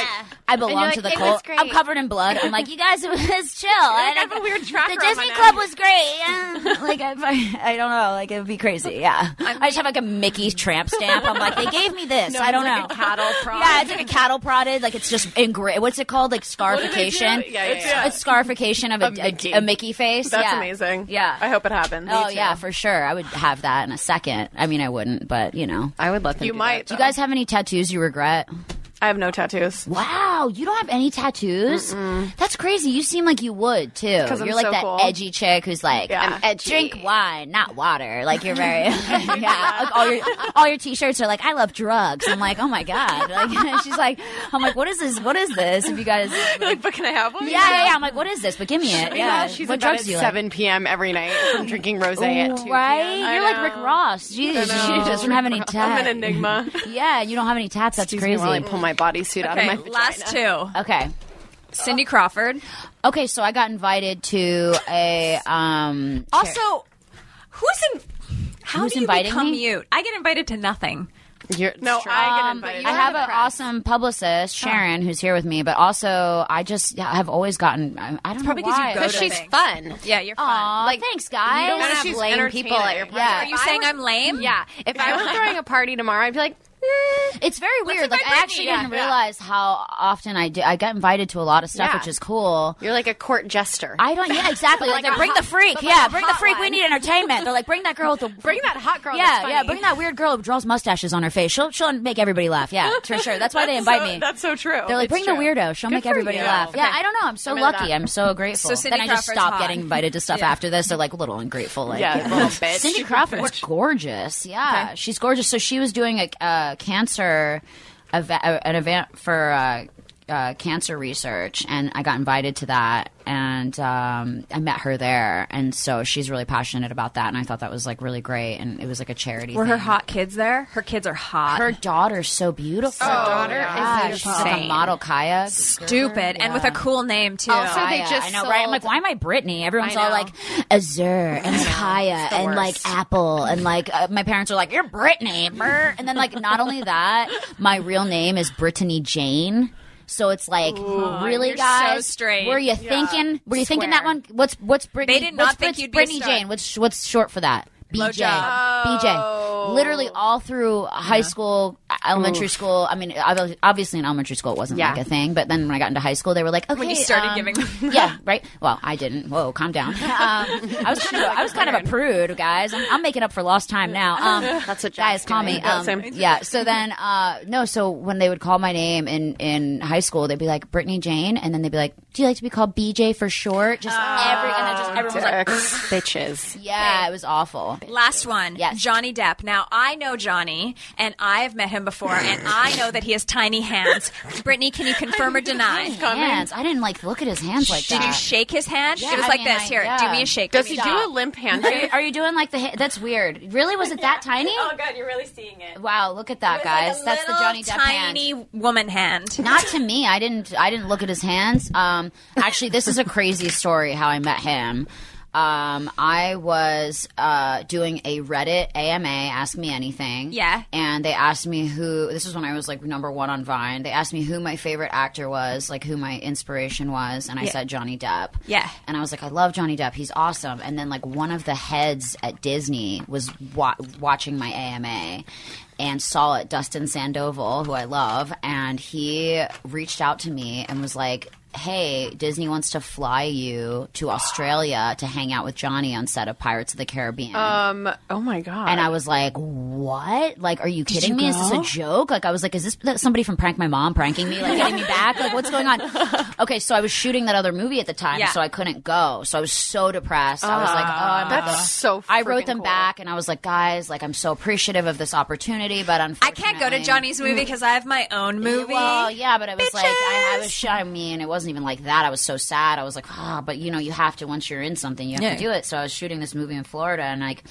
I belong like, to the "It was cult. great." I'm covered in blood. I'm like, you guys, it was chill. I And have a weird tracker The on Disney my Club neck. was great. Yeah. Like, I, I don't know. Like, it would be crazy. Yeah. I just have like a Mickey tramp stamp. I'm like, they gave me this. No, I don't it's know. like a cattle prod. Yeah, it's like a cattle prodded. Like, it's just engra- What's it called? Like, do they scarification. do? Yeah, yeah, yeah. It's scarification of a, A Mickey. a, a Mickey face. That's yeah. amazing. Yeah. I hope it happens. Oh, yeah, for sure. I would have that in a second. I mean, I wouldn't, but, you know. I would let them You do might. Do you guys have any tattoos you regret? I have no tattoos. Wow, you don't have any tattoos? Mm-mm. That's crazy. You seem like you would too. 'Cause I'm You're like so that cool. edgy chick who's like, Yeah. I'm edgy. Drink wine, not water. Like you're very, yeah. Like all your all your t-shirts are like, I love drugs. I'm like, oh my god. Like she's like, I'm like, what is this? What is this? If you guys, You're like, but can I have one? yeah, yeah, yeah. I'm like, what is this? But give me it. Yeah. She's what in bed drugs at do you like? seven p.m. every night from drinking rosé at two Right? p.m. I You're like know. Rick Ross. Jeez, she doesn't have any tats. I'm an enigma. Yeah, you don't have any tats. That's Excuse me crazy. while I pull my bodysuit out of my Okay, vagina. last two. Okay. Cindy Crawford. Okay, so I got invited to a um Also, who's in? How Who's do you inviting become me? mute? I get invited to nothing. You're, No, sure. I get Um, invited. I have an awesome publicist, Sharon, who's here with me. But also, I just have always gotten. I, I don't Probably know 'cause you why. go Because to she's things. fun. Yeah, you're fun. Aw, Like, thanks, guys. You don't want to she's have lame people at your entertaining. party. Yeah. Are you saying I'm lame? Yeah. If I were throwing a party tomorrow, I'd be like, eh. It's very weird. invite Like I actually Brittany. didn't Yeah, yeah. realize how often I do. I got invited to a lot of stuff, Yeah. which is cool. You're like a court jester. I don't. Yeah, exactly. Like, Like a bring hot- the freak. but Yeah, like a bring the hot freak. We one. need entertainment. They're like, bring that girl with the Bring that hot girl. Yeah, that's yeah. funny. Bring that weird girl who draws mustaches on her face. She'll she'll make everybody laugh. Yeah, for sure. That's why they invite so, me. That's so true. They're like, It's bring true. the weirdo. She'll Good make for everybody you. laugh. Yeah, Okay. I don't know. I'm so I'm into lucky. that. I'm so grateful. So Cindy then I just Crawford's stopped hot. getting invited to stuff Yeah. after this. They're like a little ungrateful. Like, Yeah, you know. little bitch. Cindy Crawford's gorgeous. Yeah, she's gorgeous. So she was doing a uh, cancer eva- uh, an event for uh, uh, cancer research, and I got invited to that, and um, I met her there, and so she's really passionate about that, and I thought that was like really great, and it was like a charity. Were her thing. hot kids there? Her kids are hot. Her daughter's so beautiful. Her daughter Yeah, is she's like a insane. model, Kaya. Stupid and with a cool name too. Also, they Kaya. just I know, right? I'm like, sold- why am I Brittany? Everyone's I all know. like Azure and Kaya and like Apple and like uh, my parents are like, you're Brittany, brr. And then like not only that, my real name is Brittany Jane. So it's like, really, you're guys? so straight. Were you thinking? Were you thinking that one? What's what's Brittany? They did not what's, think what's you'd be a Brittany star. Jane. What's what's short for that? B J. Blowjob. B J. Literally all through high school, elementary school. I mean, ob- obviously in elementary school it wasn't Yeah. like a thing, but then when I got into high school, they were like, okay, When you started um, giving- yeah, right. Well, I didn't. Whoa, calm down. Um, I was kind of, I was kind of a prude, guys. I'm, I'm making up for lost time now. Um, That's what guys Jack's call doing. me. Yeah, Um, same. yeah. So then, uh, no. So when they would call my name in in high school, they'd be like Brittany Jane, and then they'd be like, "Do you like to be called B J for short?" Just every, and then just everyone was like, Bitches. "Yeah, it was awful." Last one. Yes. Johnny Depp. Now, I know Johnny, and I have met him before, and I know that he has tiny hands. Brittany, can you confirm or deny? Hands. I didn't like look at his hands like Did that. you shake his hand? Yeah, it was I like mean, this. I- Here, yeah. do me a shake. Does Give he me- do a limp Are you, handshake? are you doing like the? ha- That's weird. Really? Was it that tiny? Oh, God, you're really seeing it. Wow, look at that, It was like guys. a That's the little Johnny Depp hand. tiny woman hand. Not to me. I didn't. I didn't look at his hands. Um, actually, this is a crazy story. How I met him. Um, I was uh, doing a Reddit A M A, Ask Me Anything. Yeah. And they asked me who. This was when I was like number one on Vine. They asked me who my favorite actor was, like who my inspiration was, and I said Johnny Depp. Yeah. And I was like, I love Johnny Depp. He's awesome. And then like one of the heads at Disney was wa- watching my A M A. And saw it, Dustin Sandoval, who I love, and he reached out to me and was like, hey, Disney wants to fly you to Australia to hang out with Johnny on set of Pirates of the Caribbean. Um. Oh my god. And I was like, what? Like, are you kidding you me? Is this go? a joke? Like, I was like, is this somebody from Prank My Mom pranking me, like getting me back? Like, what's going on? Okay, so I was shooting that other movie at the time, Yeah. so I couldn't go. So I was so depressed. I was like, oh, I'm That's not- so. I wrote freaking them cool. back, and I was like, guys, like, I'm so appreciative of this opportunity, but I unfortunately, can't go to Johnny's movie because I have my own movie. Well, yeah, but I was like, I, I was. Bitches! sh- I mean, it wasn't even like that. I was so sad. I was like, ah, but you know, you have to once you're in something, you have Yeah. to do it. So I was shooting this movie in Florida, and like,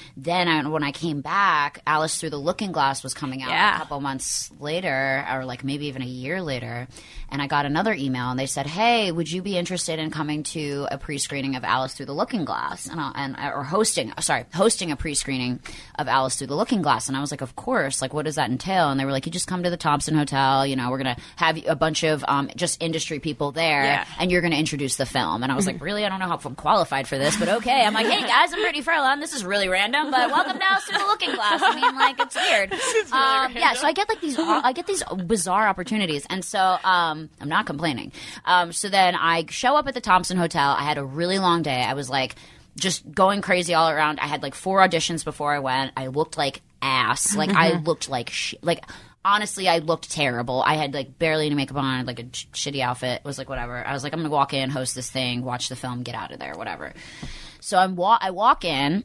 then I, when I came back, Alice Through the Looking Glass was coming out Yeah. a couple months later, or like maybe even a year later. And I got another email, and they said, "Hey, would you be interested in coming to a pre-screening of Alice Through the Looking Glass?" And, I, and or hosting, sorry, hosting a pre-screening of Alice Through the Looking Glass. And I was like, "Of course. Like, what does that entail?" And they were like, "You just come to the Thompson Hotel. You know, we're gonna have a bunch of um, just industry people there, Yeah. and you're gonna introduce the film." And I was like, "Really? I don't know how I'm qualified for this, but okay." I'm like, "Hey guys, I'm Brittany Furlan. This is really random, but welcome to Alice Through the Looking Glass." I mean, like, it's weird. It's really um, yeah, so I get like these, I get these bizarre opportunities, and so um, I'm not complaining. Um, so then I show up at the Thompson Hotel. I had a really long day. I was like just going crazy all around. I had like four auditions before I went. I looked like ass. Like I looked like sh- like honestly, I looked terrible. I had like barely any makeup on. I had like a sh- shitty outfit. It was like whatever. I was like, I'm gonna walk in, host this thing, watch the film, get out of there, whatever. So I'm wa- I walk in.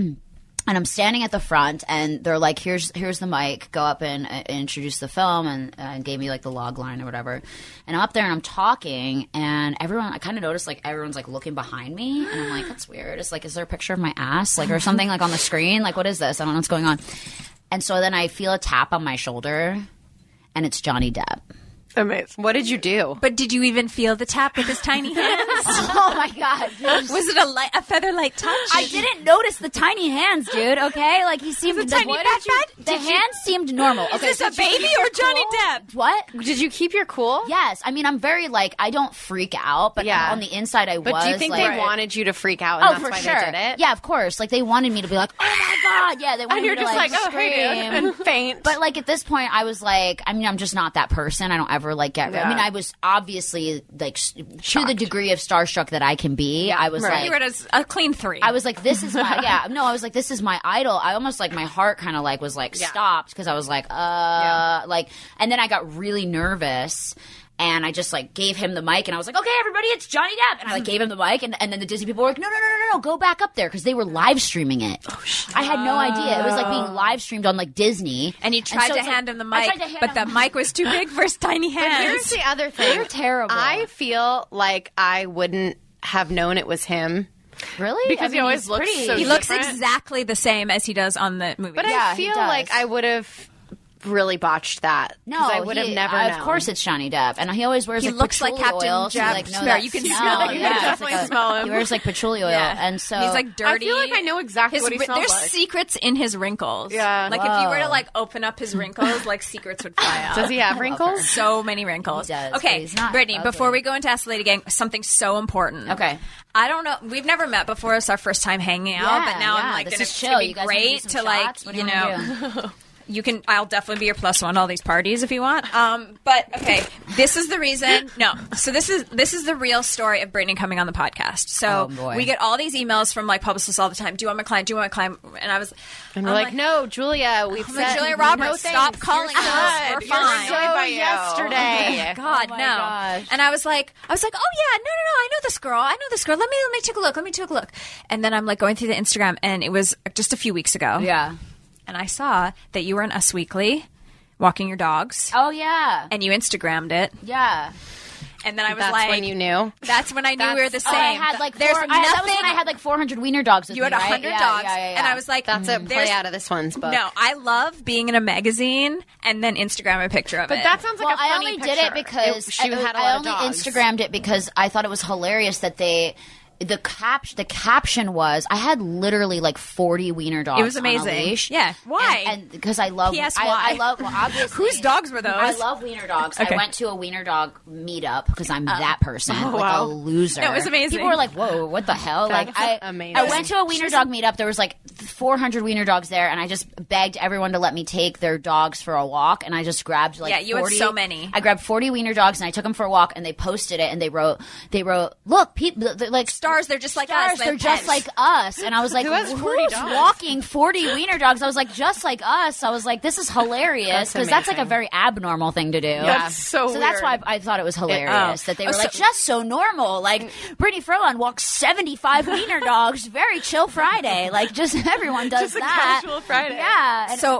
And I'm standing at the front, and they're like, "Here's here's the mic. Go up and uh, introduce the film," and uh, gave me like the log line or whatever. And I'm up there and I'm talking, and everyone, I kind of noticed like everyone's like looking behind me, and I'm like, "That's weird." It's like, is there a picture of my ass, like, or something like on the screen? Like, what is this? I don't know what's going on. And so then I feel a tap on my shoulder, and it's Johnny Depp. Amazing. What did you do? But did you even feel the tap with his tiny hands? Oh my god! Was it a light, a feather light touch? I didn't notice the tiny hands, dude. Okay, like he seemed Was it tiny what fat did you- fat? The Did you- hands seemed normal. Okay, Is this so a baby or Johnny Depp? What? Did you keep your cool? Yes, I mean I'm very like I don't freak out, but Yeah. on the inside I But was. do you think like, they wanted you to freak out and Oh, that's for why sure. they did it? Yeah, of course. Like they wanted me to be like, "Oh my god!" Yeah, they wanted And you're me to just like, like, "Oh, hey, scream. dude," and faint. But like at this point, I was like, I mean, I'm just not that person. I don't ever like get. I Yeah. mean, I was obviously like s- to the degree of starstruck that I can be. I was You were like. at a, a clean three. I was like, this is my, yeah, no, I was like, this is my idol. I almost like, my heart kind of like was like stopped because I was like, uh, like, and then I got really nervous. And I just like gave him the mic, and I was like, "Okay, everybody, it's Johnny Depp." And I like gave him the mic, and, and then the Disney people were like, "No, no, no, no, no, go back up there," because they were live streaming it. Oh, shit. I had no idea. It was like being live streamed on like Disney. and you tried so to it's hand like- him the I mic, tried to hand but him the mic was too big for his tiny hands. Here's the other thing. They're terrible. I feel like I wouldn't have known it was him. Really? Because I he mean, always he's looks pretty. so He looks different. exactly the same as he does on the movie. But Yeah, I he feel does. like I would have really botched that. No, 'Cause I would have he- never uh, known. Of course, it's Johnny Depp, and he always wears He like looks like patchouli Captain oil, so, Jack like, no, Sparrow. that You can smell. smell it. You Yeah, can it's definitely like a- smell him. He wears like patchouli oil, Yeah. and so he's like dirty. I feel like I know exactly His, what he smells there's like. secrets in his wrinkles. Yeah. Like if you were to Whoa. like open up his wrinkles, like secrets would fly out. Does he have wrinkles? So many wrinkles. He does, but okay, he's not Brittany, ugly. before we go into Ask the Lady Gang, something so important. Okay. I don't know. We've never met before. It's our first time hanging out, Yeah, but now yeah, I'm like, this gonna, is it's chill. gonna be You guys wanna do great some to like, shots? What do you you know. wanna You can. I'll definitely be your plus one all these parties if you want. Um, but okay, this is the reason. No, so this is this is the real story of Brittany coming on the podcast. So Oh, boy. we get all these emails from like publicists all the time. Do you want my client? Do you want my client? And I was, And we're I'm like, no, Julia, we've I'm like, said Julia no Roberts, thanks. stop calling You're us. good. We're You're fine. so by you. yesterday. God, Oh my no. gosh. And I was like, I was like, oh yeah, no, no, no, I know this girl. I know this girl. Let me, let me take a look. Let me take a look. And then I'm like going through the Instagram, and it was just a few weeks ago. Yeah. And I saw that you were in Us Weekly, walking your dogs, Oh yeah. and you Instagrammed it. Yeah. And then I was That's like, when you knew. that's when I knew we were the Oh, same. I had like There's four, I, nothing. that was when I had like four hundred wiener dogs. With you had me, a right? hundred Yeah, dogs, yeah, yeah, yeah. and I was like, That's a mm, play there's- out of this one's book. No, I love being in a magazine and then Instagram a picture of But it. that sounds like Well, a funny I only picture. did it because It- she I, had a I lot of only dogs. Instagrammed it because I thought it was hilarious that they. The cap, the caption was, I had literally like forty wiener dogs. It was amazing. On a leash. Yeah. Why? And because I love, P S I, why? I love, well, obviously, Whose dogs were those? I love wiener dogs. Okay. I went to a wiener dog meetup because I'm that person, like wow. a loser. No, it was amazing. People were like, "Whoa, what the hell?" Like, I, amazing. I went to a wiener dog meetup. There was like four hundred wiener dogs there, and I just begged everyone to let me take their dogs for a walk. And I just grabbed like Yeah, you had forty, so many. I grabbed forty wiener dogs, and I took them for a walk. And they posted it, and they wrote, they wrote, "Look, people, like Stars, they're just like stars, us. they're They're just pets. like us." And I was like, Who has "Who's forty dogs?" walking forty wiener dogs?" I was like, "Just like us." I was like, "This is hilarious," because that's, like a amazing. very abnormal thing to do. That's so So that's weird. why I, I thought it was hilarious oh. that they Oh, were so- like, just so normal. Like, Brittany Furlan walks seventy-five wiener dogs. Very chill Friday. Like, just everyone does Just a that. casual Friday. Yeah. And So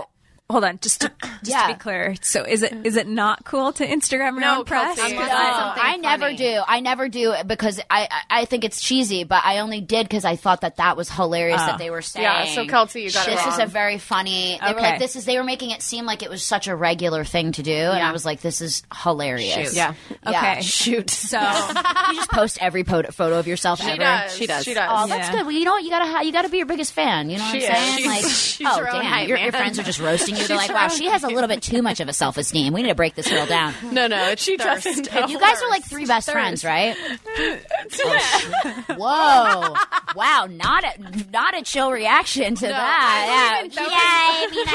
hold on, just to, just Yeah. to be clear. So is it is it not cool to Instagram your No, own press? Kelsey. No, Unless it's something I never funny. do. I never do because I, I I think it's cheesy, but I only did because I thought that that was hilarious that they were saying. Yeah, so Kelsey, you got it This is wrong. a very funny. They were Okay. like, this is. They were making it seem like it was such a regular thing to do, and I was like, this is hilarious. Yeah. Okay. Shoot. So you just post every po- photo of yourself She ever. does. She does. She does. Oh, that's Yeah. good. Well, you know what? You gotta ha- you gotta be your biggest fan. You know what She I'm is. saying? She's- Like, she's oh her own damn, hype your, your man. friends are just roasting you. They're like, wow, she has a little bit too much of a self esteem. We need to break this girl down. No, no, it's she Thirst. You guys are like three best friends, right? Oh, whoa! Wow, not a not a chill reaction to that. Yeah, yeah. I mean,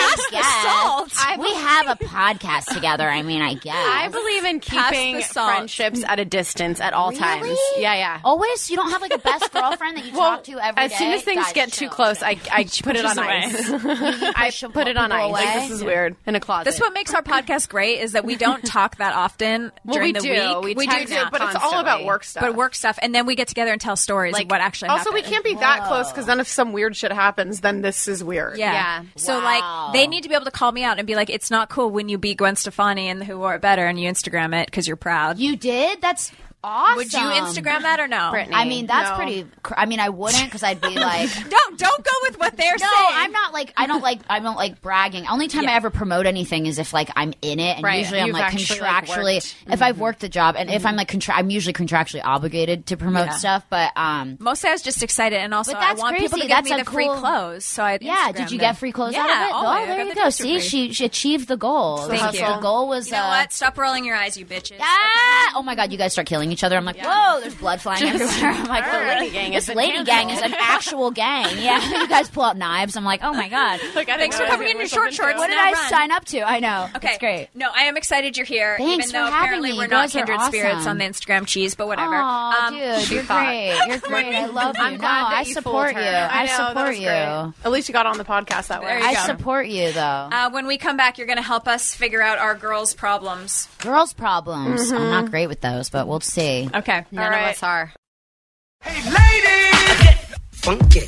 I guess I we have a podcast together. I mean, I guess. I believe in keeping the salt. friendships at a distance at all times. Really? Yeah, yeah. Always, you don't have like a best girlfriend that you talk to every day. As soon as things Guys, get too chill, close, chill. I, I put it on away. ice. I I put it on ice. away. Like, this is weird. In a closet. that's what makes our podcast great is that we don't talk that often Well, during we the do. week. We We do text too, but it's all constantly. about work stuff. but work stuff, and then we get together and tell stories Like, of what actually Also, happened. we can't be that close because then if some weird shit happens, then this is weird. Yeah. Yeah. So Wow. like they need to be able to call me out and be like, it's not cool when you beat Gwen Stefani and Who Wore It Better and you Instagram it because you're proud. You did? That's awesome. Would you Instagram that or no? Brittany. I mean, that's No. pretty. Cr- I mean, I wouldn't because I'd be like, Don't don't go with what they're no, saying. I'm not like I don't like I don't like bragging. Only time I ever promote anything is if like I'm in it, and Right. usually I'm You've like actually, like, contractually. worked. If I've worked the job, and if I'm like contra- I'm usually contractually obligated to promote Yeah. stuff. But um, Mostly I was just excited, and also But I that's want people to crazy. give That's me a the free cool- clothes. So I yeah, did you get free clothes yeah, out of it? always. Oh, I there got you the go. t-shirt See, free. she she achieved the goal. Thank the, you. The goal was. You know uh, what? Stop rolling your eyes, you bitches. Ah! Oh my god, you guys start killing each other. I'm like, whoa, there's blood flying everywhere. I'm like, The oh, lady gang this has been lady gang is an actual gang. Yeah, you guys pull out knives. I'm like, oh my god. Thanks for coming in your short shorts. What did Now I run. sign up to? I know. Okay, It's great. No, I am excited you're here. Thanks even though for having apparently me. we're You not guys are kindred spirits awesome. on the Instagram cheese, but whatever. Aw, Um, dude, you're thought. great. You're great. I love you. I'm no, glad that I you support fooled you. her. I, I know, that support was you. great. At least you got on the podcast that way. There you I go. support you, though. Uh, when we come back, you're going to help us figure out our girls' problems. Girls' problems. I'm not great with those, but we'll see. Okay. None All of right. us are. Hey, ladies! Get funky.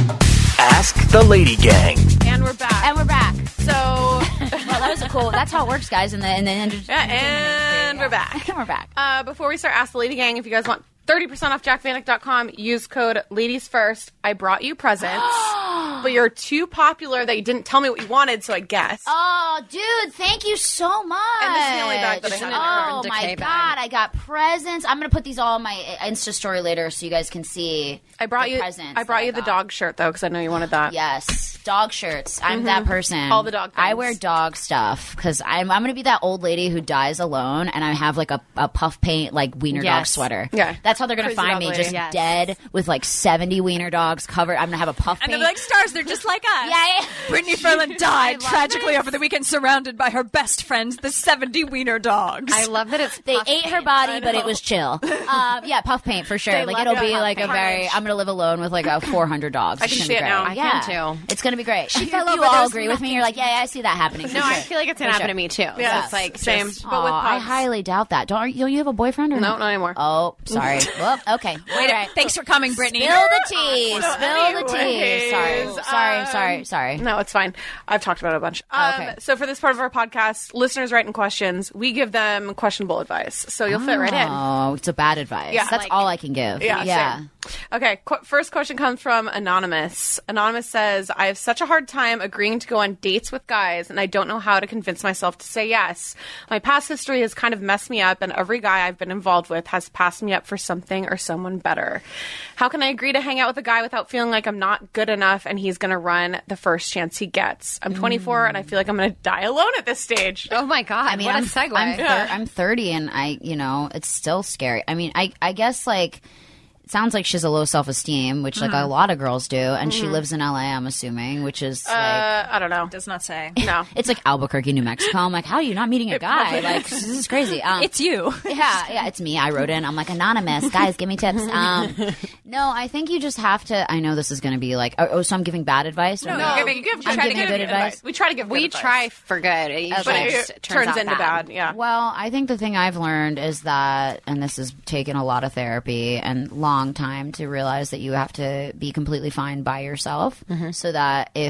Ask the Lady Gang. And we're back. And we're back. So, Well, that was a cool. That's how it works, guys. In the in the end. yeah, and we're back. And we're back. Uh, before we start Ask the Lady Gang, if you guys want thirty percent off jack vanek dot com, use code ladies first. I brought you presents, but you're too popular that you didn't tell me what you wanted, so I guessed. Oh, dude, thank you so much. And this is the only bag that I Isn't had. it Oh Urban my Decay god, bag? I got presents. I'm gonna put these all on my Insta story later so you guys can see. I brought the you. presents I brought that you the got. dog shirt though, because I know you wanted that. Yes, dog shirts. I'm that person. All the dog I things. wear dog stuff because I'm I'm gonna be that old lady who dies alone, and I have like a, a puff paint like wiener dog Yes. sweater. Yeah. that's how they're gonna Crazy find dog me, lady. just Yes. dead with like seventy wiener dogs covered. I'm gonna have a puff And paint. they're like stars. They're just like us. yeah, yeah. Brittany Ferland died tragically over the weekend, surrounded by her best friends, the seventy wiener dogs. I love that it's They puff ate her paint. body, but it was chill. Um, yeah, puff paint for sure. They Like love it'll that be puff like a paint. very. I'm gonna live alone with like a four hundred dogs. I It's can gonna see be it great. now. I yeah. can, too. It's gonna be great. She fell you over, all there's agree with me. You're like, yeah, yeah, I see that happening. for No, sure. I feel like it's gonna For happen sure. to me too. So Yes, it's like same. just- But with Aw, I pugs. highly doubt that. Don't you? You have a boyfriend or No, not anymore. Oh, sorry. well, okay. Wait, All right. thanks for coming, Brittany. Spill the tea. So Spill the tea. anyways, Sorry. Sorry. um, Sorry. Sorry. No, it's fine. I've talked about it a bunch. Um, okay. So for this part of our podcast, listeners write in questions. We give them questionable advice. So you'll fit right in. Oh, it's a bad advice. Yeah. That's Like- all I can give. Yeah, Yeah. same. Okay, qu- first question comes from Anonymous. Anonymous says, I have such a hard time agreeing to go on dates with guys, and I don't know how to convince myself to say yes. My past history has kind of messed me up, and every guy I've been involved with has passed me up for something or someone better. How can I agree to hang out with a guy without feeling like I'm not good enough and he's going to run the first chance he gets? I'm twenty-four, and I feel like I'm going to die alone at this stage. Oh my god! I mean, what I'm, a segue. I'm, thir- I'm thirty, and I, you know, it's still scary. I mean, I, I guess like. It sounds like she has a low self-esteem, which like a lot of girls do, and she lives in L A, I'm assuming, which is like Uh, I don't know. Does not say. No. it's like Albuquerque, New Mexico. I'm like, how are you not meeting a guy? Like, this is crazy. Um, It's you. yeah, yeah, it's me. I wrote in. I'm like, anonymous, guys, give me tips. Um, no, I think you just have to. I know this is going to be like, oh, oh, so I'm giving bad advice. No, Or- you're giving- you give, I'm try to giving give good advice. We try to give good we advice. try for good. It usually But it just turns, out into bad. Yeah. Well, I think the thing I've learned is that, and this has taken a lot of therapy and long time to realize that you have to be completely fine by yourself, so that if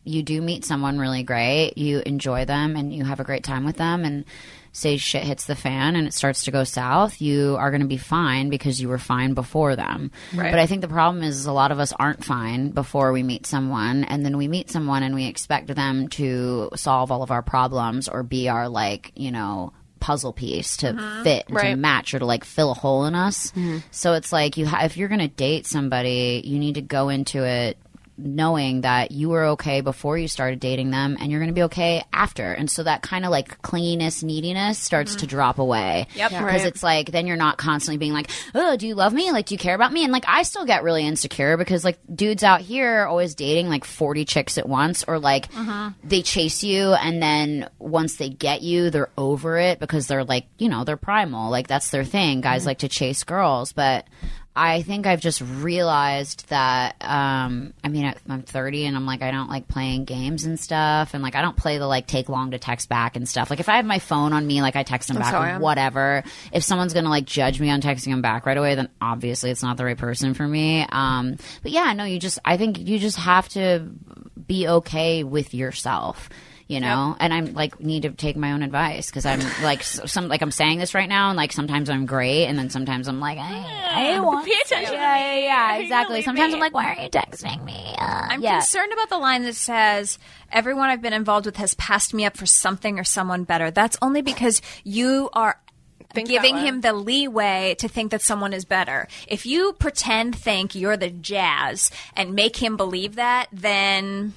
you do meet someone really great, you enjoy them and you have a great time with them, and say shit hits the fan and it starts to go south, you are going to be fine because you were fine before them. Right. But I think the problem is, is a lot of us aren't fine before we meet someone, and then we meet someone and we expect them to solve all of our problems or be our, like, you know, puzzle piece to mm-hmm. fit and right. to match or to, like, fill a hole in us. Mm-hmm. So it's like, you ha- if you're going to date somebody, you need to go into it knowing that you were okay before you started dating them and you're going to be okay after. And so that kind of like clinginess, neediness starts mm-hmm. to drop away. Yep. Because Right. it's like, then you're not constantly being like, oh, do you love me? Like, do you care about me? And like, I still get really insecure because like dudes out here are always dating like forty chicks at once, or like mm-hmm. they chase you and then once they get you, they're over it because they're like, you know, they're primal. Like that's their thing. Guys mm-hmm. like to chase girls. But I think I've just realized that, um, I mean, I'm thirty and I'm like, I don't like playing games and stuff. And like, I don't play the like take long to text back and stuff. Like if I have my phone on me, like I text them That's back how I or am. whatever. If someone's going to like judge me on texting them back right away, then obviously it's not the right person for me. Um, but yeah, no, you just, I think you just have to be okay with yourself. You know, yep. and I'm like need to take my own advice because I'm like some like I'm saying this right now, and like sometimes I'm great, and then sometimes I'm like I, I want pay attention. Yeah, yeah, yeah, exactly. Sometimes I'm like, why are you texting me? Uh, I'm yeah. concerned about the line that says, everyone I've been involved with has passed me up for something or someone better. That's only because you are Think giving that way. him the leeway to think that someone is better. If you pretend think you're the jazz and make him believe that, then...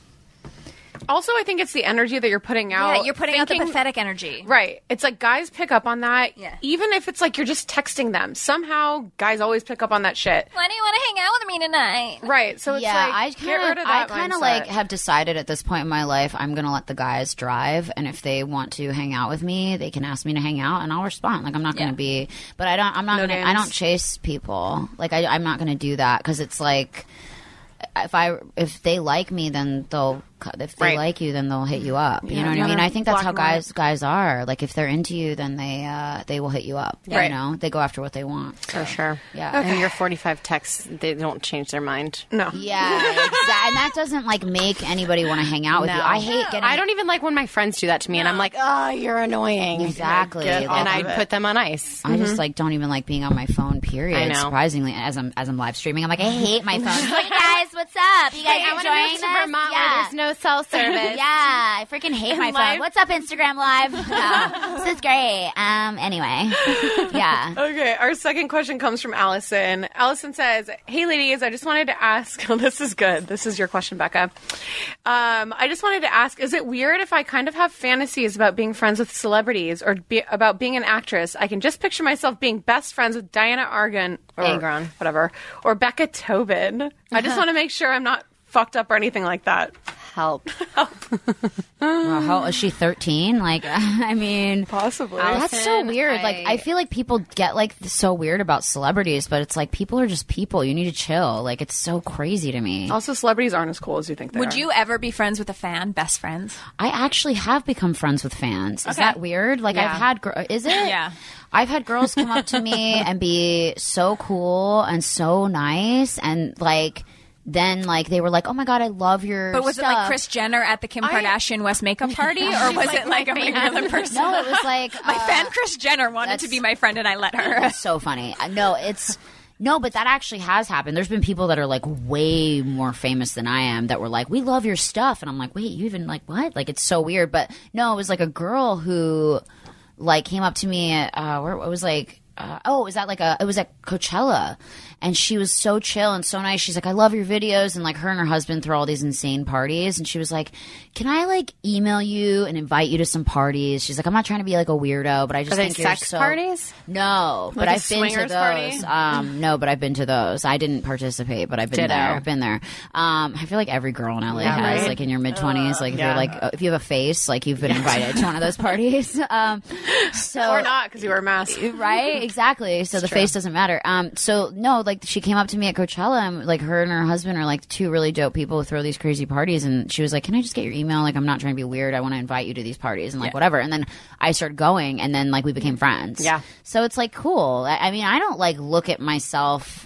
Also, I think it's the energy that you're putting out. Yeah, you're putting out thinking- the pathetic energy. Right. It's like guys pick up on that. Yeah. Even if it's like you're just texting them. Somehow guys always pick up on that shit. Why do you want to hang out with me tonight? Right. So it's yeah, like, I get kind rid of, of I that kind of mindset. like have decided at this point in my life, I'm gonna let the guys drive, and if they want to hang out with me, they can ask me to hang out, and I'll respond. Like I'm not gonna Yeah. be, but I don't, I'm not No gonna, games. I don't chase people. Like I, I'm not gonna do that because it's like, if I, if they like me, then they'll. If they Right. like you, then they'll hit you up. You Yeah, know what I mean? yeah. I think that's Black how and white. guys guys are. Like if they're into you, then they uh, they will hit you up. Right. You know, they go after what they want. For sure. Yeah. And your forty-five texts, they don't change their mind. No. Yeah, exactly. And that doesn't like make anybody want to hang out with No. you. I hate getting. I don't even like when my friends do that to me, and I'm like, oh, you're annoying. Exactly. Get Like, And off I of it. put them on ice. I just like don't even like being on my phone. Period. I know. Surprisingly, as I'm as I'm live streaming, I'm like, I hate my phone. Hey guys, what's up? You guys I wanna enjoying move to this? Vermont where yeah. there's no cell service. Yeah, I freaking hate my phone. live- What's up, Instagram Live? Oh, this is great. Um. Anyway, yeah. Okay, our second question comes from Allison. Allison says, "Hey, ladies, I just wanted to ask." Oh, this is good. This is your question, Becca. Um, I just wanted to ask: is it weird if I kind of have fantasies about being friends with celebrities or be, about being an actress? I can just picture myself being best friends with Diana Argan or Agron. whatever, or Becca Tobin. I just want to make sure I'm not fucked up or anything like that. Help. Well, how is she? thirteen? Like, I mean, Possibly. that's so Allison, weird. Like, I- I feel like people get like so weird about celebrities, but it's like people are just people. You need to chill. Like, it's so crazy to me. Also, celebrities aren't as cool as you think they Would are. you ever be friends with a fan? Best friends? I actually have become friends with fans. Is Okay. that weird? Like, Yeah. I've had, gr- is it? Yeah. I've had girls come up to me and be so cool and so nice, and like, then like they were like, "Oh my god, I love your." But was stuff. it like Kris Jenner at the Kim Kardashian West makeup party, or was it like a regular person? No, it was like My uh, fan Kris Jenner wanted to that's- be my friend, and I let her. That's so funny. Uh, No, it's no, but that actually has happened. There's been people that are like way more famous than I am that were like, "We love your stuff," and I'm like, "Wait, you even like what?" Like, it's so weird. But no, it was like a girl who like came up to me. At, uh, where it was like, uh, oh, it was at like a, it was at Coachella. And she was so chill and so nice. She's like, I love your videos. And like her and her husband throw all these insane parties. And she was like, can I like email you and invite you to some parties? She's like, I'm not trying to be like a weirdo, but I just Are they think you're sex so... parties? No, but Like a I've been to swingers those. party? Um, no, but I've been to those. I didn't participate, but I've been Ditto. there. I've been there. Um, I feel like every girl in L A Yeah, has, right? like in your mid twenties, like if yeah. you're like, uh, if you have a face, like you've been invited to one of those parties. Um, so or not because you wear a mask. right? Exactly. So the face doesn't matter. Um, so no, like she came up to me at Coachella, and like her and her husband are like two really dope people who throw these crazy parties, and she was like, "Can I just get your email? Like, I'm not trying to be weird. I want to invite you to these parties and like whatever." And then I started going, and then like we became friends. Yeah. So it's like cool. I, I mean, I don't like look at myself uh,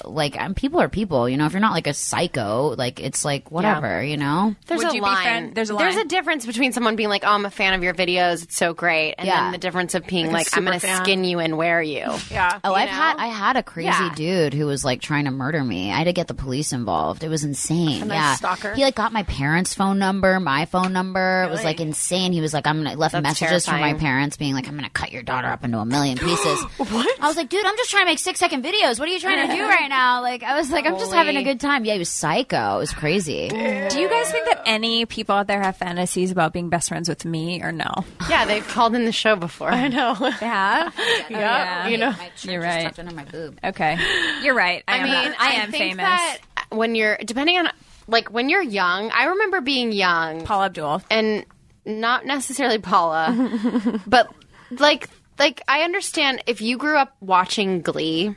like um, people are people, you know. If you're not like a psycho, like it's like whatever, you know. There's Would a you be line. friend- there's a line. There's a difference between someone being like, "Oh, I'm a fan of your videos. It's so great," and Yeah. then the difference of being Like like, a "I'm going to super fan. skin you and wear you." Yeah. Oh, You I've know? had I had a crazy Yeah. dude who was like trying to murder me. I had to get the police involved. It was insane. A nice yeah, stalker. he like got my parents' phone number, my phone number. It was Really? like insane. He was like, I'm gonna left That's messages from my terrifying. parents being like, I'm gonna cut your daughter up into a million pieces. What? I was like, dude, I'm just trying to make six second videos. What are you trying to do right now? Like, I was like, I'm just having a good time. Yeah, he was psycho. It was crazy. Do you guys think that any people out there have fantasies about being best friends with me or no? Yeah, they've called in the show before. I know. Yeah. Yeah. You know. My shirt You're just right. tucked under my boob. Okay. You're right. I, I am, mean, I am think famous. that when you're depending on like when you're young. I remember being young Paula Abdul. and not necessarily Paula, but like like I understand if you grew up watching Glee.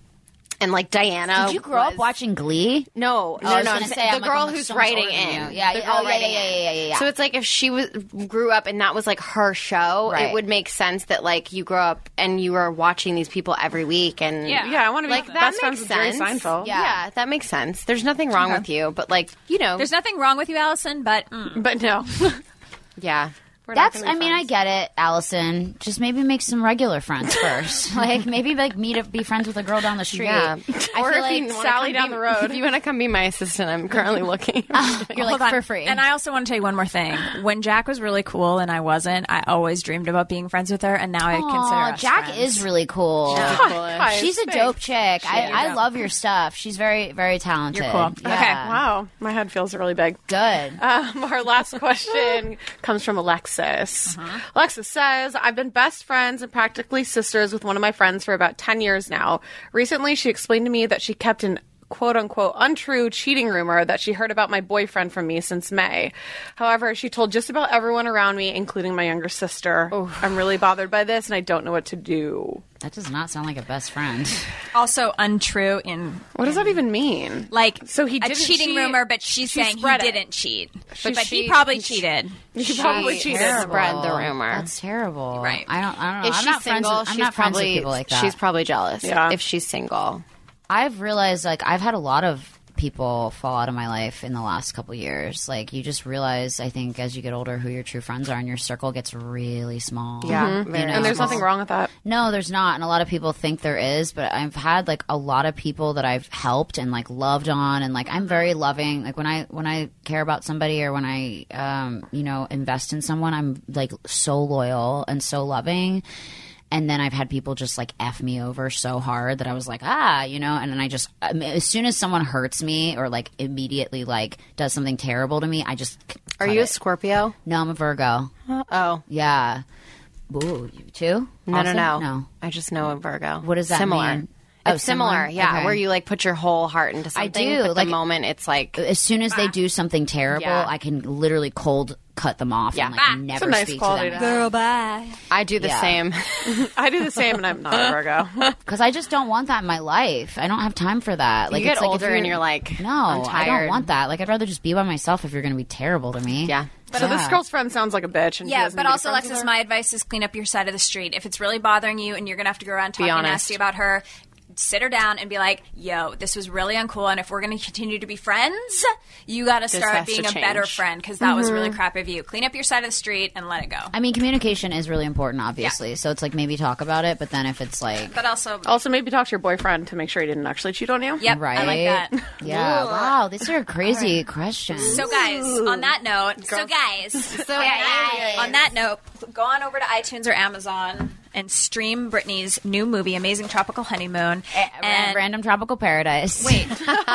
And like Diana, Did you grow up was- watching Glee? No, Oh, no, I was no. gonna I'm say, saying I'm the like, girl I'm who's so much writing older than in. you. Yeah, the yeah, girl oh, yeah, writing yeah, in. yeah, yeah, yeah. So it's like if she was grew up and that was like her show, Right. it would make sense that like you grow up and you are watching these people every week and Yeah. Yeah, I want to be like that best makes friends with Jerry sense. Seinfeld. Yeah. yeah, that makes sense. There's nothing wrong with you, but like you know, There's nothing wrong with you, Allison, but mm. But no. yeah. We're not That's. gonna I be mean, I friends. get it, Allison. Just maybe make some regular friends first. Like maybe like meet up, be friends with a girl down the street. Yeah, I or feel if like you wanna Sally come down be- the road. If you want to come be my assistant, I'm currently looking. you're Hold like on. for free. And I also want to tell you one more thing. When Jack was really cool and I wasn't, I always dreamed about being friends with her, and now I consider Aw, us Jack friends. is really cool. Guys, She's a thanks. dope chick. I, you're I dope. love your stuff. She's very, very talented. You're cool. Yeah. Okay, Wow, my head feels really big. Good. Um, our last question comes from Alexis. Alexis says, I've been best friends and practically sisters with one of my friends for about ten years now. Recently, she explained to me that she kept an quote-unquote untrue cheating rumor that she heard about my boyfriend from me since May. However, she told just about everyone around me, including my younger sister. I'm really bothered by this, and I don't know what to do. That does not sound like a best friend. also untrue in What does that even mean? like So he a didn't cheating cheat? rumor, but she's She saying he spread it. didn't cheat, She- but he she- probably cheated. He probably She cheated. spread the rumor. That's terrible. Right. I don't. I don't know. If I'm she's not friends single, with, I'm she's not friends with probably people like that. she's probably jealous. Yeah. If she's single. I've realized like I've had a lot of people fall out of my life in the last couple years. Like you just realize, I think, as you get older, who your true friends are, and your circle gets really small. Yeah, You very know? And there's nothing wrong with that. No, there's not, and a lot of people think there is, but I've had like a lot of people that I've helped and like loved on, and like I'm very loving. Like when I when I care about somebody or when I um you know invest in someone, I'm like so loyal and so loving. And then I've had people just like F me over so hard that I was like, ah, you know, and then I just, I mean, as soon as someone hurts me or like immediately like does something terrible to me, I just. Are cut you a it. Scorpio? No, I'm a Virgo. Oh. Yeah. Ooh, you too? No, Also? no, no, No. I just know a Virgo. What does that similar. mean? Oh, It's similar, similar? yeah. Okay. Where you like put your whole heart into something. do, But like- the moment it's like As soon as they do something terrible, Yeah. I can literally cold cut them off Yeah. and like Ah, never it's a nice speak quality to to them. have. Girl, bye. I do the Yeah. same. I do the same, and I'm not a Virgo. Because I just don't want that in my life. I don't have time for that. Like you get it's like if older and you're like, no, I'm I tired. don't want that. Like I'd rather just be by myself if you're going to be terrible to me. Yeah. So this girl's friend sounds like a bitch. And he Yeah, doesn't but need to be also, friends with Alexis, her? my advice is clean up your side of the street. If it's really bothering you and you're going to have to go around talking honest. nasty about her, sit her down and be like, yo, this was really uncool, and if we're going to continue to be friends, you got to start has to being a better change. friend, because that was really crap of you. Clean up your side of the street and let it go. I mean, communication is really important, obviously. So it's like maybe talk about it, but then if it's like, But also, Also, maybe talk to your boyfriend to make sure he didn't actually cheat on you. yep, right? I like that. Yeah. Wow, these are crazy questions. So, guys, on that note, so guys, so guys, on that note, go on over to iTunes or Amazon and stream Britney's new movie, Amazing Tropical Honeymoon. and Random Tropical Paradise. Wait,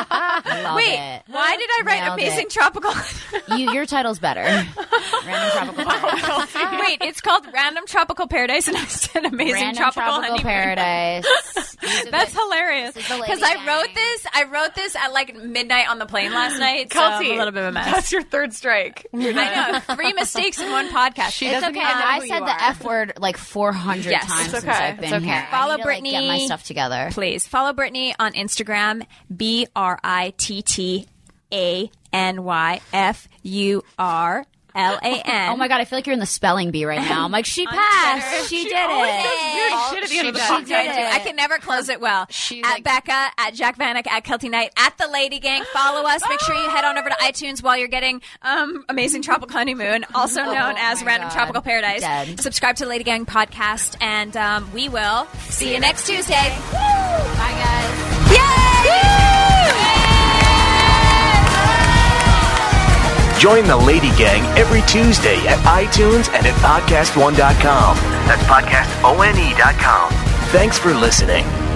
Love wait, it. why did I write Nailed Amazing it. Tropical? You, your title's better. Random Tropical Paradise. Wait, it's called Random Tropical Paradise, and I said Amazing Random Tropical, Tropical Honeymoon. Paradise. These are That's the- hilarious this is the because lady I wrote gang. this. I wrote this at like midnight on the plane last night. So I'm Kelsey, a little bit of a mess. That's your third strike. You're done. I know three mistakes in one podcast. She It's doesn't okay. even know I who said you the are. F word like four hundred Yes. times It's since okay. I've been It's okay. here. Follow I need to, like, get my Britney. stuff together. Please follow Britney on Instagram. B R I T T A N Y F U R L A N. Oh my God, I feel like you're in the spelling bee right now. I'm like, she passed. She, She did always it. does weird shit at the end of the She podcast. did it. I can never close it well. She, at like- Becca, at Jack Vanek, at Kelty Knight, at the Lady Gang. Follow us. Make sure you head on over to iTunes while you're getting um, Amazing Tropical Honeymoon, also known as my Random God. Tropical Paradise. Dead. Subscribe to the Lady Gang podcast, and um, we will see you next Tuesday. Bye, guys. Join the Lady Gang every Tuesday at iTunes and at podcast one dot com. That's podcast one dot com. Thanks for listening.